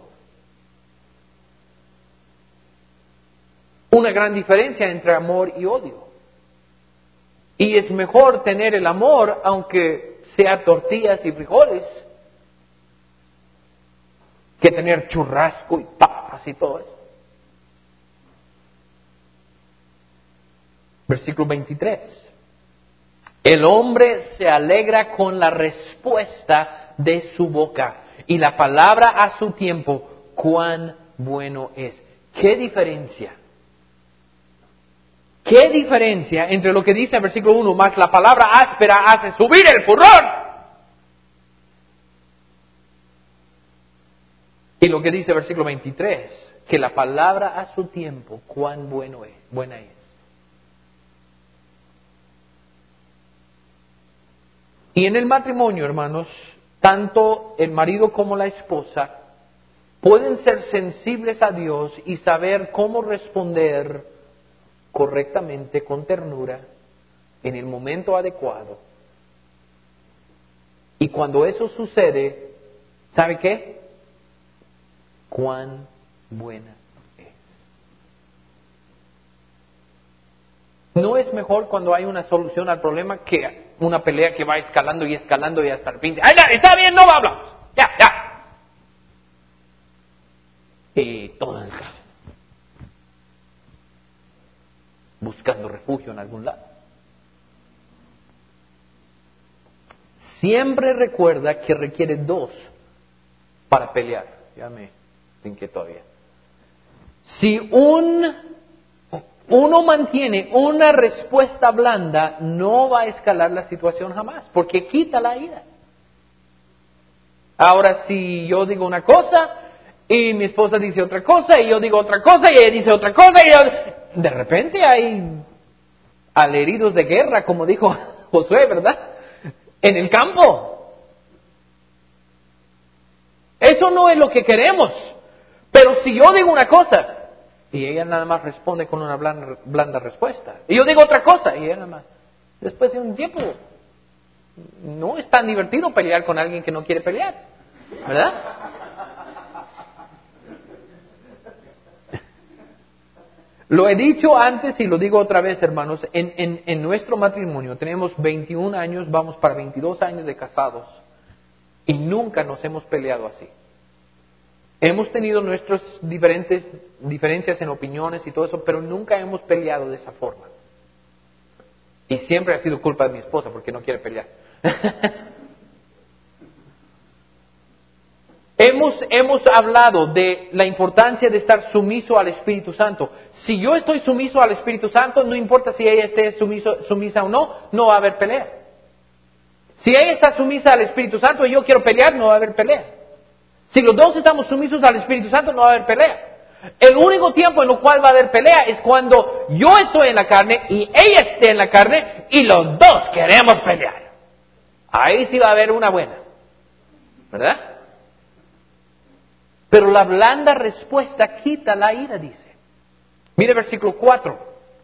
Una gran diferencia entre amor y odio. Y es mejor tener el amor, aunque sea tortillas y frijoles, que tener churrasco y papas y todo eso. Versículo veintitrés. El hombre se alegra con la respuesta de su boca, y la palabra a su tiempo, cuán bueno es. ¿Qué diferencia? ¿Qué diferencia entre lo que dice el versículo uno, más la palabra áspera hace subir el furor? Y lo que dice el versículo veintitrés, que la palabra a su tiempo, cuán bueno es, buena es. Y en el matrimonio, hermanos, tanto el marido como la esposa pueden ser sensibles a Dios y saber cómo responder correctamente, con ternura, en el momento adecuado. Y cuando eso sucede, ¿sabe qué? Cuán buena es. ¿No es mejor cuando hay una solución al problema que una pelea que va escalando y escalando y hasta el fin? ¡Ay, ya, está bien, no hablamos! ¡Ya, ya! Y todo el caso, buscando refugio en algún lado. Siempre recuerda que requiere dos para pelear. Ya me inquieté todavía. Si un, uno mantiene una respuesta blanda, no va a escalar la situación jamás, porque quita la ira. Ahora, si yo digo una cosa y mi esposa dice otra cosa y yo digo otra cosa y ella dice otra cosa y yo... de repente hay alaridos de guerra, como dijo Josué, ¿verdad? En el campo. Eso no es lo que queremos. Pero si yo digo una cosa y ella nada más responde con una blanda, blanda respuesta, y yo digo otra cosa y ella nada más, después de un tiempo, no es tan divertido pelear con alguien que no quiere pelear, ¿verdad? Lo he dicho antes y lo digo otra vez, hermanos, en, en, en nuestro matrimonio tenemos veintiún años, vamos para veintidós años de casados y nunca nos hemos peleado así. Hemos tenido nuestras diferentes diferencias en opiniones y todo eso, pero nunca hemos peleado de esa forma. Y siempre ha sido culpa de mi esposa porque no quiere pelear. Hemos, hemos hablado de la importancia de estar sumiso al Espíritu Santo. Si yo estoy sumiso al Espíritu Santo, no importa si ella esté sumiso, sumisa o no, no va a haber pelea. Si ella está sumisa al Espíritu Santo y yo quiero pelear, no va a haber pelea. Si los dos estamos sumisos al Espíritu Santo, no va a haber pelea. El único tiempo en el cual va a haber pelea es cuando yo estoy en la carne y ella esté en la carne y los dos queremos pelear. Ahí sí va a haber una buena. ¿Verdad? Pero la blanda respuesta quita la ira, dice. Mire versículo cuatro.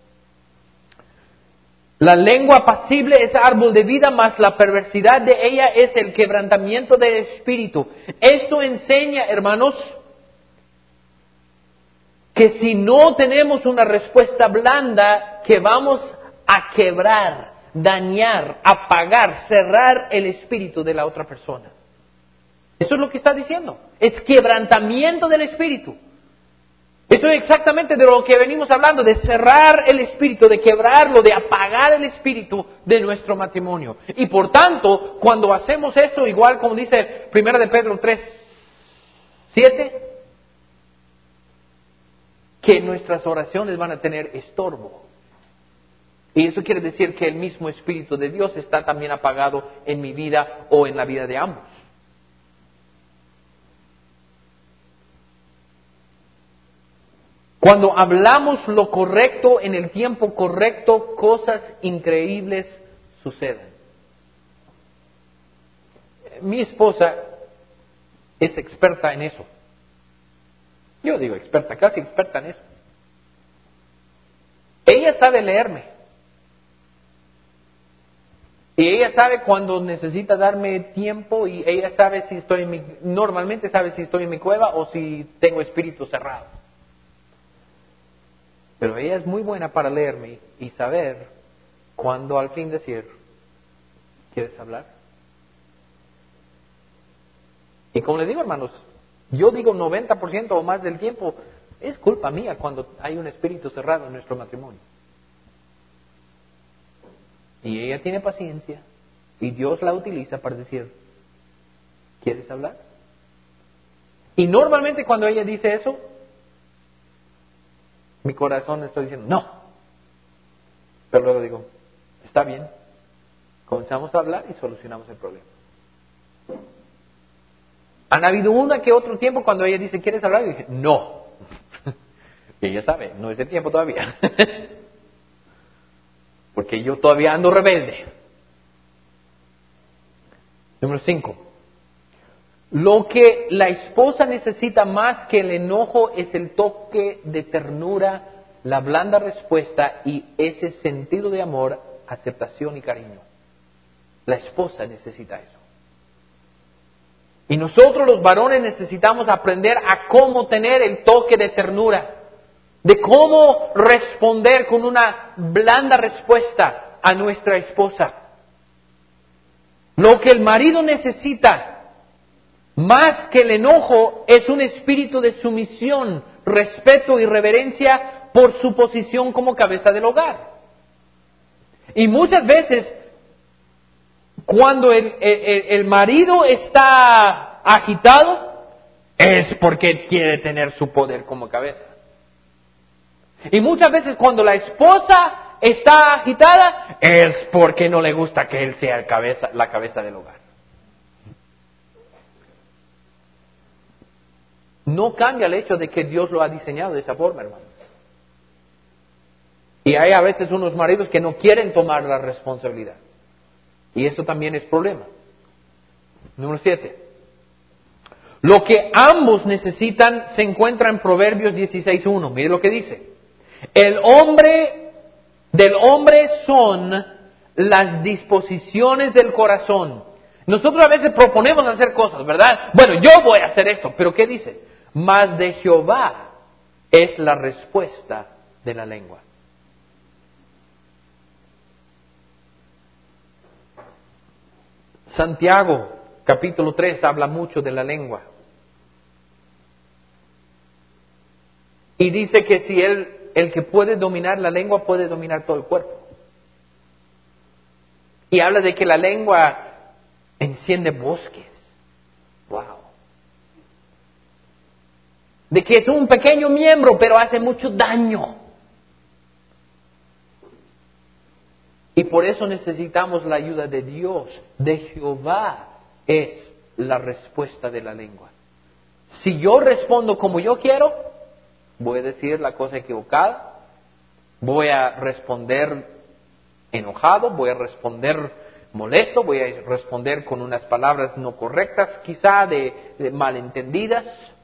La lengua apacible es árbol de vida, mas la perversidad de ella es el quebrantamiento del espíritu. Esto enseña, hermanos, que si no tenemos una respuesta blanda, que vamos a quebrar, dañar, apagar, cerrar el espíritu de la otra persona. Eso es lo que está diciendo. Es quebrantamiento del espíritu. Eso es exactamente de lo que venimos hablando, de cerrar el espíritu, de quebrarlo, de apagar el espíritu de nuestro matrimonio. Y por tanto, cuando hacemos esto, igual como dice primera de Pedro tres, siete, que nuestras oraciones van a tener estorbo. Y eso quiere decir que el mismo Espíritu de Dios está también apagado en mi vida o en la vida de ambos. Cuando hablamos lo correcto en el tiempo correcto, cosas increíbles suceden. Mi esposa es experta en eso. Yo digo experta, casi experta en eso. Ella sabe leerme. Y ella sabe cuando necesita darme tiempo y ella sabe si estoy en mi, normalmente sabe si estoy en mi cueva o si tengo espíritu cerrado. Pero ella es muy buena para leerme y saber cuando al fin decir, ¿quieres hablar? Y como les digo, hermanos, yo digo noventa por ciento o más del tiempo, es culpa mía cuando hay un espíritu cerrado en nuestro matrimonio. Y ella tiene paciencia y Dios la utiliza para decir, ¿quieres hablar? Y normalmente cuando ella dice eso, mi corazón está diciendo, no. Pero luego digo, está bien. Comenzamos a hablar y solucionamos el problema. Han habido una que otro tiempo cuando ella dice, ¿quieres hablar? Y dije, no. Y ella sabe, no es el tiempo todavía. Porque yo todavía ando rebelde. Número cinco. Lo que la esposa necesita más que el enojo es el toque de ternura, la blanda respuesta y ese sentido de amor, aceptación y cariño. La esposa necesita eso. Y nosotros los varones necesitamos aprender a cómo tener el toque de ternura, de cómo responder con una blanda respuesta a nuestra esposa. Lo que el marido necesita más que el enojo es un espíritu de sumisión, respeto y reverencia por su posición como cabeza del hogar. Y muchas veces, cuando el, el, el marido está agitado, es porque quiere tener su poder como cabeza. Y muchas veces cuando la esposa está agitada, es porque no le gusta que él sea el cabeza, la cabeza del hogar. No cambia el hecho de que Dios lo ha diseñado de esa forma, hermano. Y hay a veces unos maridos que no quieren tomar la responsabilidad. Y eso también es problema. Número siete. Lo que ambos necesitan se encuentra en Proverbios dieciséis uno. Mire lo que dice. El hombre, del hombre son las disposiciones del corazón. Nosotros a veces proponemos hacer cosas, ¿verdad? Bueno, yo voy a hacer esto, pero ¿qué dice? Mas de Jehová es la respuesta de la lengua. Santiago, capítulo tres, habla mucho de la lengua. Y dice que si él, el que puede dominar la lengua puede dominar todo el cuerpo. Y habla de que la lengua enciende bosques. Wow. De que es un pequeño miembro, pero hace mucho daño. Y por eso necesitamos la ayuda de Dios. De Jehová es la respuesta de la lengua. Si yo respondo como yo quiero, voy a decir la cosa equivocada, voy a responder enojado, voy a responder molesto, voy a responder con unas palabras no correctas, quizá de, de malentendidas.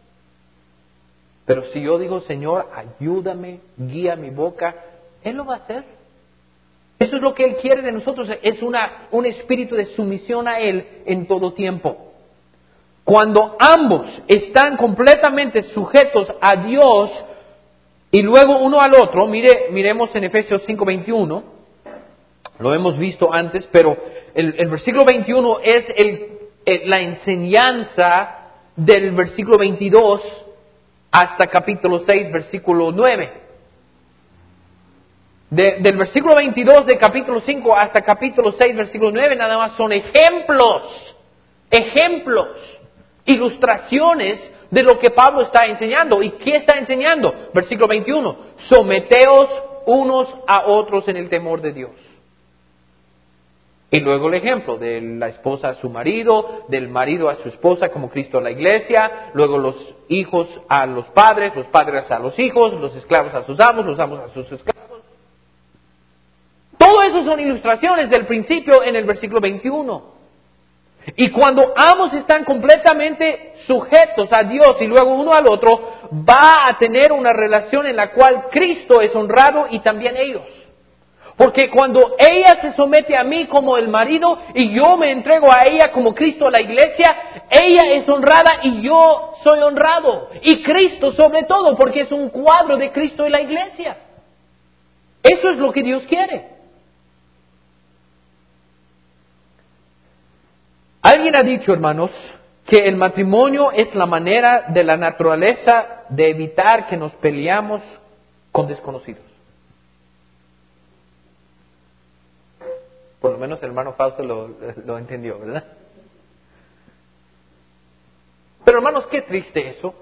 Pero si yo digo, Señor, ayúdame, guía mi boca, Él lo va a hacer. Eso es lo que Él quiere de nosotros, es una, un espíritu de sumisión a Él en todo tiempo. Cuando ambos están completamente sujetos a Dios y luego uno al otro, mire, miremos en Efesios cinco veintiuno, lo hemos visto antes, pero el, el versículo veintiuno es el, el, la enseñanza del versículo veintidós hasta capítulo seis, versículo nueve. De, del versículo veintidós de capítulo cinco hasta capítulo seis, versículo nueve, nada más son ejemplos, ejemplos, ilustraciones de lo que Pablo está enseñando. ¿Y qué está enseñando? Versículo veintiuno, someteos unos a otros en el temor de Dios. Y luego el ejemplo de la esposa a su marido, del marido a su esposa como Cristo a la iglesia, luego los hijos a los padres, los padres a los hijos, los esclavos a sus amos, los amos a sus esclavos. Todo eso son ilustraciones del principio en el versículo veintiuno. Y cuando ambos están completamente sujetos a Dios y luego uno al otro, va a tener una relación en la cual Cristo es honrado y también ellos. Porque cuando ella se somete a mí como el marido y yo me entrego a ella como Cristo a la iglesia, ella es honrada y yo soy honrado. Y Cristo sobre todo, porque es un cuadro de Cristo y la iglesia. Eso es lo que Dios quiere. Alguien ha dicho, hermanos, que el matrimonio es la manera de la naturaleza de evitar que nos peleamos con desconocidos. Por lo menos el hermano Fausto lo, lo entendió, ¿verdad? Pero hermanos, qué triste eso.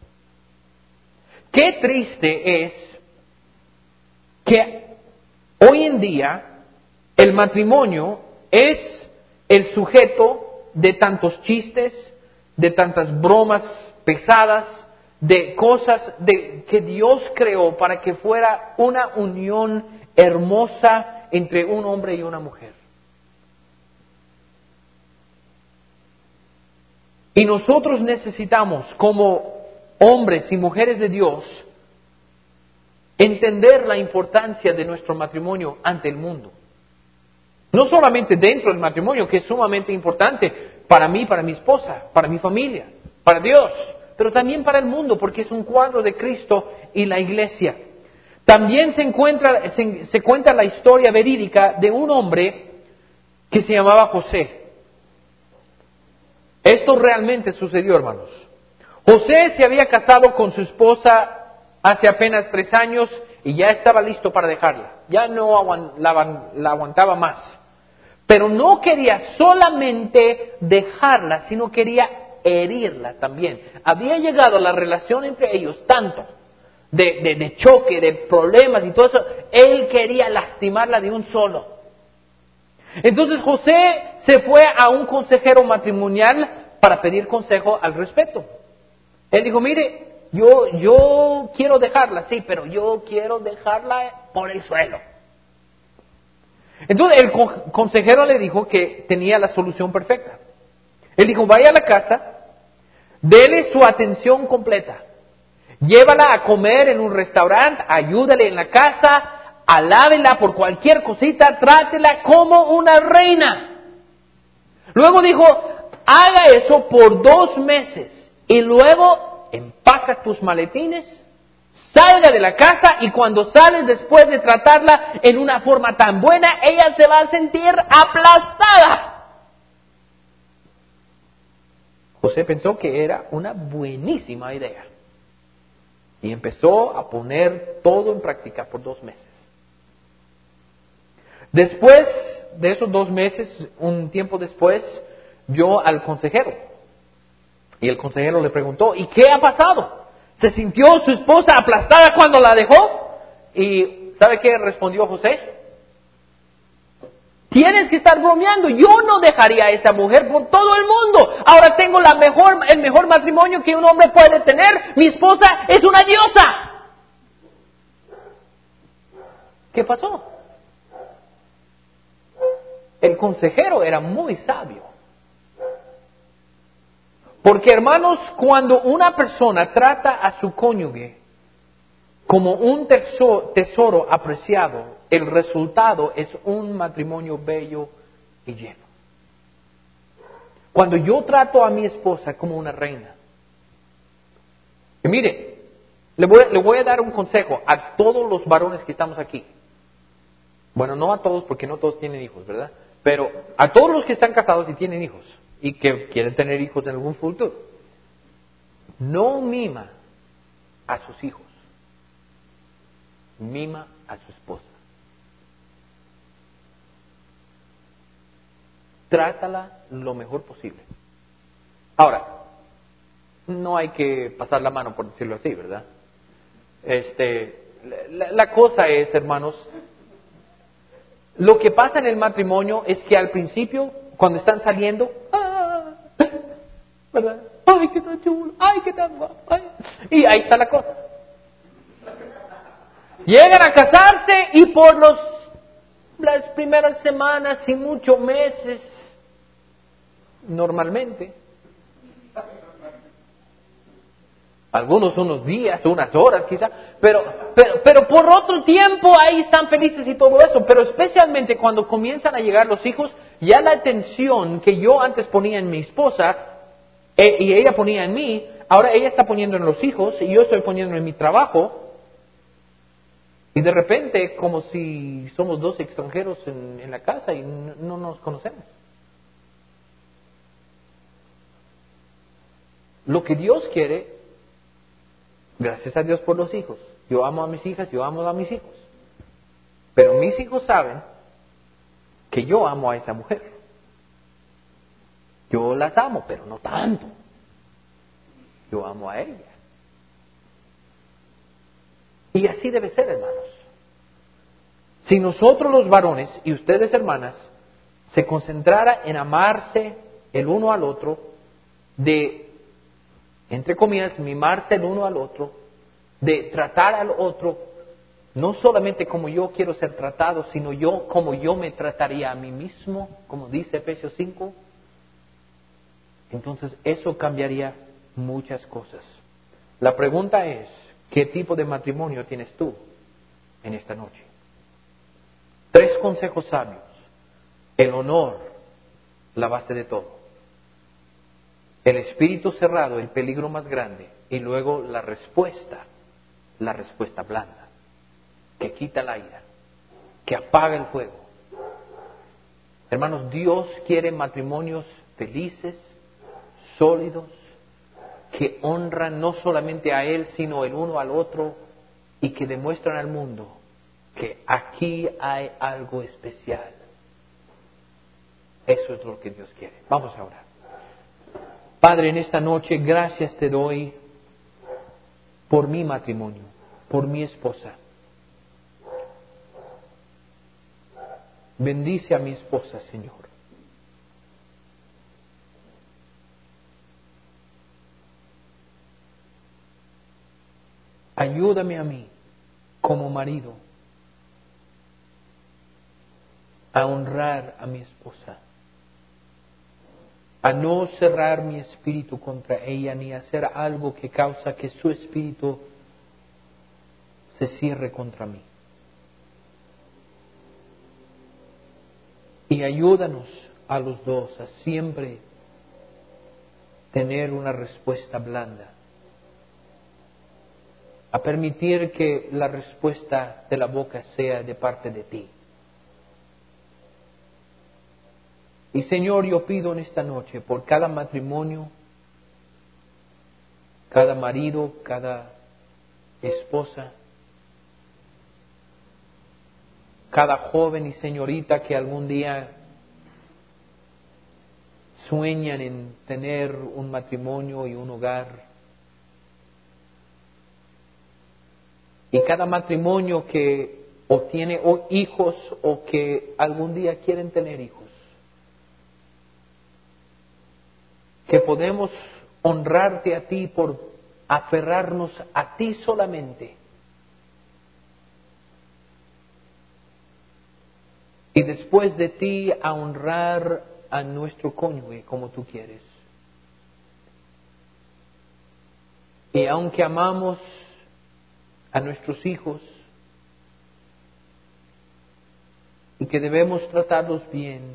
Qué triste es que hoy en día el matrimonio es el sujeto de tantos chistes, de tantas bromas pesadas, de cosas de, que Dios creó para que fuera una unión hermosa entre un hombre y una mujer. Y nosotros necesitamos, como hombres y mujeres de Dios, entender la importancia de nuestro matrimonio ante el mundo. No solamente dentro del matrimonio, que es sumamente importante para mí, para mi esposa, para mi familia, para Dios, pero también para el mundo, porque es un cuadro de Cristo y la iglesia. También se encuentra, se, se cuenta la historia verídica de un hombre que se llamaba José. Esto realmente sucedió, hermanos. José se había casado con su esposa hace apenas tres años y ya estaba listo para dejarla. Ya no aguant, la, la aguantaba más. Pero no quería solamente dejarla, sino quería herirla también. Había llegado la relación entre ellos tanto de, de, de choque, de problemas y todo eso. Él quería lastimarla de un solo. Entonces José se fue a un consejero matrimonial para pedir consejo al respecto. Él dijo, mire, yo, yo quiero dejarla, sí, pero yo quiero dejarla por el suelo. Entonces el consejero le dijo que tenía la solución perfecta. Él dijo, vaya a la casa, dele su atención completa, llévala a comer en un restaurante, ayúdale en la casa, alábela por cualquier cosita, trátela como una reina. Luego dijo, haga eso por dos meses y luego empaca tus maletines, salga de la casa y cuando sale después de tratarla en una forma tan buena, ella se va a sentir aplastada. José pensó que era una buenísima idea y empezó a poner todo en práctica por dos meses. Después de esos dos meses, un tiempo después, vio al consejero y el consejero le preguntó, ¿y qué ha pasado? ¿Se sintió su esposa aplastada cuando la dejó? Y ¿sabe qué respondió José? Tienes que estar bromeando. Yo no dejaría a esa mujer por todo el mundo. Ahora tengo la mejor, el mejor matrimonio que un hombre puede tener. Mi esposa es una diosa. ¿Qué pasó? El consejero era muy sabio. Porque, hermanos, cuando una persona trata a su cónyuge como un tesoro, tesoro apreciado, el resultado es un matrimonio bello y lleno. Cuando yo trato a mi esposa como una reina, y mire, le voy, le voy a dar un consejo a todos los varones que estamos aquí. Bueno, no a todos porque no todos tienen hijos, ¿verdad? Pero a todos los que están casados y tienen hijos y que quieren tener hijos en algún futuro, no mima a sus hijos, mima a su esposa. Trátala lo mejor posible. Ahora, no hay que pasar la mano por decirlo así, ¿verdad? Este, la, la cosa es, hermanos, lo que pasa en el matrimonio es que al principio, cuando están saliendo, ¡ah! ¿verdad? ¡Ay, qué tan chulo! ¡Ay, qué tan guapo! ¡Ay! Y ahí está la cosa. Llegan a casarse y por los, las primeras semanas y muchos meses, normalmente, algunos unos días, unas horas quizá, pero, pero, pero por otro tiempo ahí están felices y todo eso, pero especialmente cuando comienzan a llegar los hijos, ya la atención que yo antes ponía en mi esposa eh, y ella ponía en mí, ahora ella está poniendo en los hijos y yo estoy poniendo en mi trabajo, y de repente como si somos dos extranjeros en, en la casa y no, no nos conocemos. Lo que Dios quiere, gracias a Dios por los hijos. Yo amo a mis hijas, yo amo a mis hijos. Pero mis hijos saben que yo amo a esa mujer. Yo las amo, pero no tanto. Yo amo a ella. Y así debe ser, hermanos. Si nosotros los varones y ustedes, hermanas, se concentrara en amarse el uno al otro, de, entre comillas, mimarse el uno al otro, de tratar al otro, no solamente como yo quiero ser tratado, sino yo como yo me trataría a mí mismo, como dice Efesios cinco, entonces eso cambiaría muchas cosas. La pregunta es, ¿qué tipo de matrimonio tienes tú en esta noche? Tres consejos sabios. El honor, la base de todo. El espíritu cerrado, el peligro más grande. Y luego la respuesta, la respuesta blanda, que quita la ira, que apaga el fuego. Hermanos, Dios quiere matrimonios felices, sólidos, que honran no solamente a Él, sino el uno al otro, y que demuestran al mundo que aquí hay algo especial. Eso es lo que Dios quiere. Vamos a orar. Padre, en esta noche gracias te doy por mi matrimonio, por mi esposa. Bendice a mi esposa, Señor. Ayúdame a mí, como marido, a honrar a mi esposa, a no cerrar mi espíritu contra ella, ni hacer algo que causa que su espíritu se cierre contra mí. Y ayúdanos a los dos a siempre tener una respuesta blanda. a permitir que la respuesta de la boca sea de parte de ti. Y Señor, yo pido en esta noche por cada matrimonio, cada marido, cada esposa, cada joven y señorita que algún día sueñan en tener un matrimonio y un hogar. Y cada matrimonio que o tiene o hijos o que algún día quieren tener hijos. Que podemos honrarte a ti por aferrarnos a ti solamente. Y después de ti a honrar a nuestro cónyuge como tú quieres. Y aunque amamos a nuestros hijos y que debemos tratarlos bien,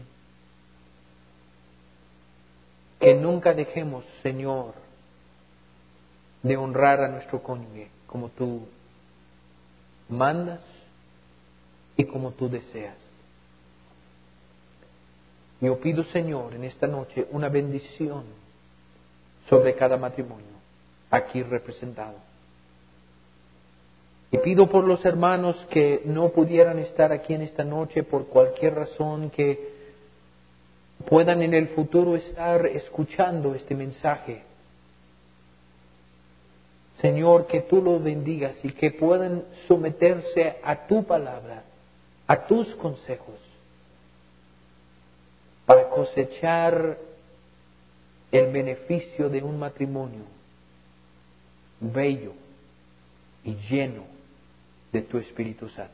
que nunca dejemos, Señor, de honrar a nuestro cónyuge como tú mandas y como tú deseas. Yo pido, Señor, en esta noche una bendición sobre cada matrimonio aquí representado. Y pido por los hermanos que no pudieran estar aquí en esta noche por cualquier razón, que puedan en el futuro estar escuchando este mensaje. Señor, que tú los bendigas y que puedan someterse a tu palabra, a tus consejos, para cosechar el beneficio de un matrimonio bello y lleno de tu Espíritu Santo.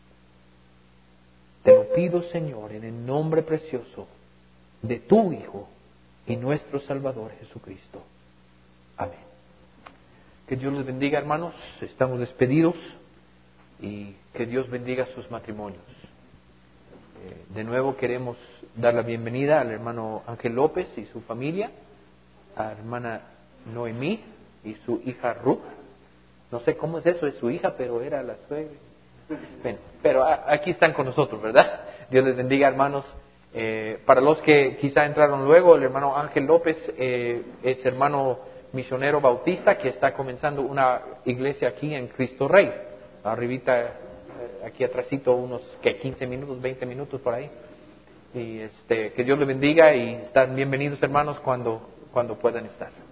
Te lo pido, Señor, en el nombre precioso de tu Hijo y nuestro Salvador Jesucristo. Amén. Que Dios les bendiga, hermanos. Estamos despedidos y que Dios bendiga sus matrimonios. Eh, de nuevo queremos dar la bienvenida al hermano Ángel López y su familia, a la hermana Noemí y su hija Ruth. No sé cómo es eso, es su hija, pero era la suegra. Bueno, pero a, aquí están con nosotros, ¿verdad? Dios les bendiga, hermanos. Eh, para los que quizá entraron luego, el hermano Ángel López eh, es hermano misionero bautista que está comenzando una iglesia aquí en Cristo Rey. Arribita, eh, aquí atrásito, unos que quince minutos, veinte minutos por ahí. Y este, que Dios les bendiga y están bienvenidos, hermanos, cuando, cuando puedan estar.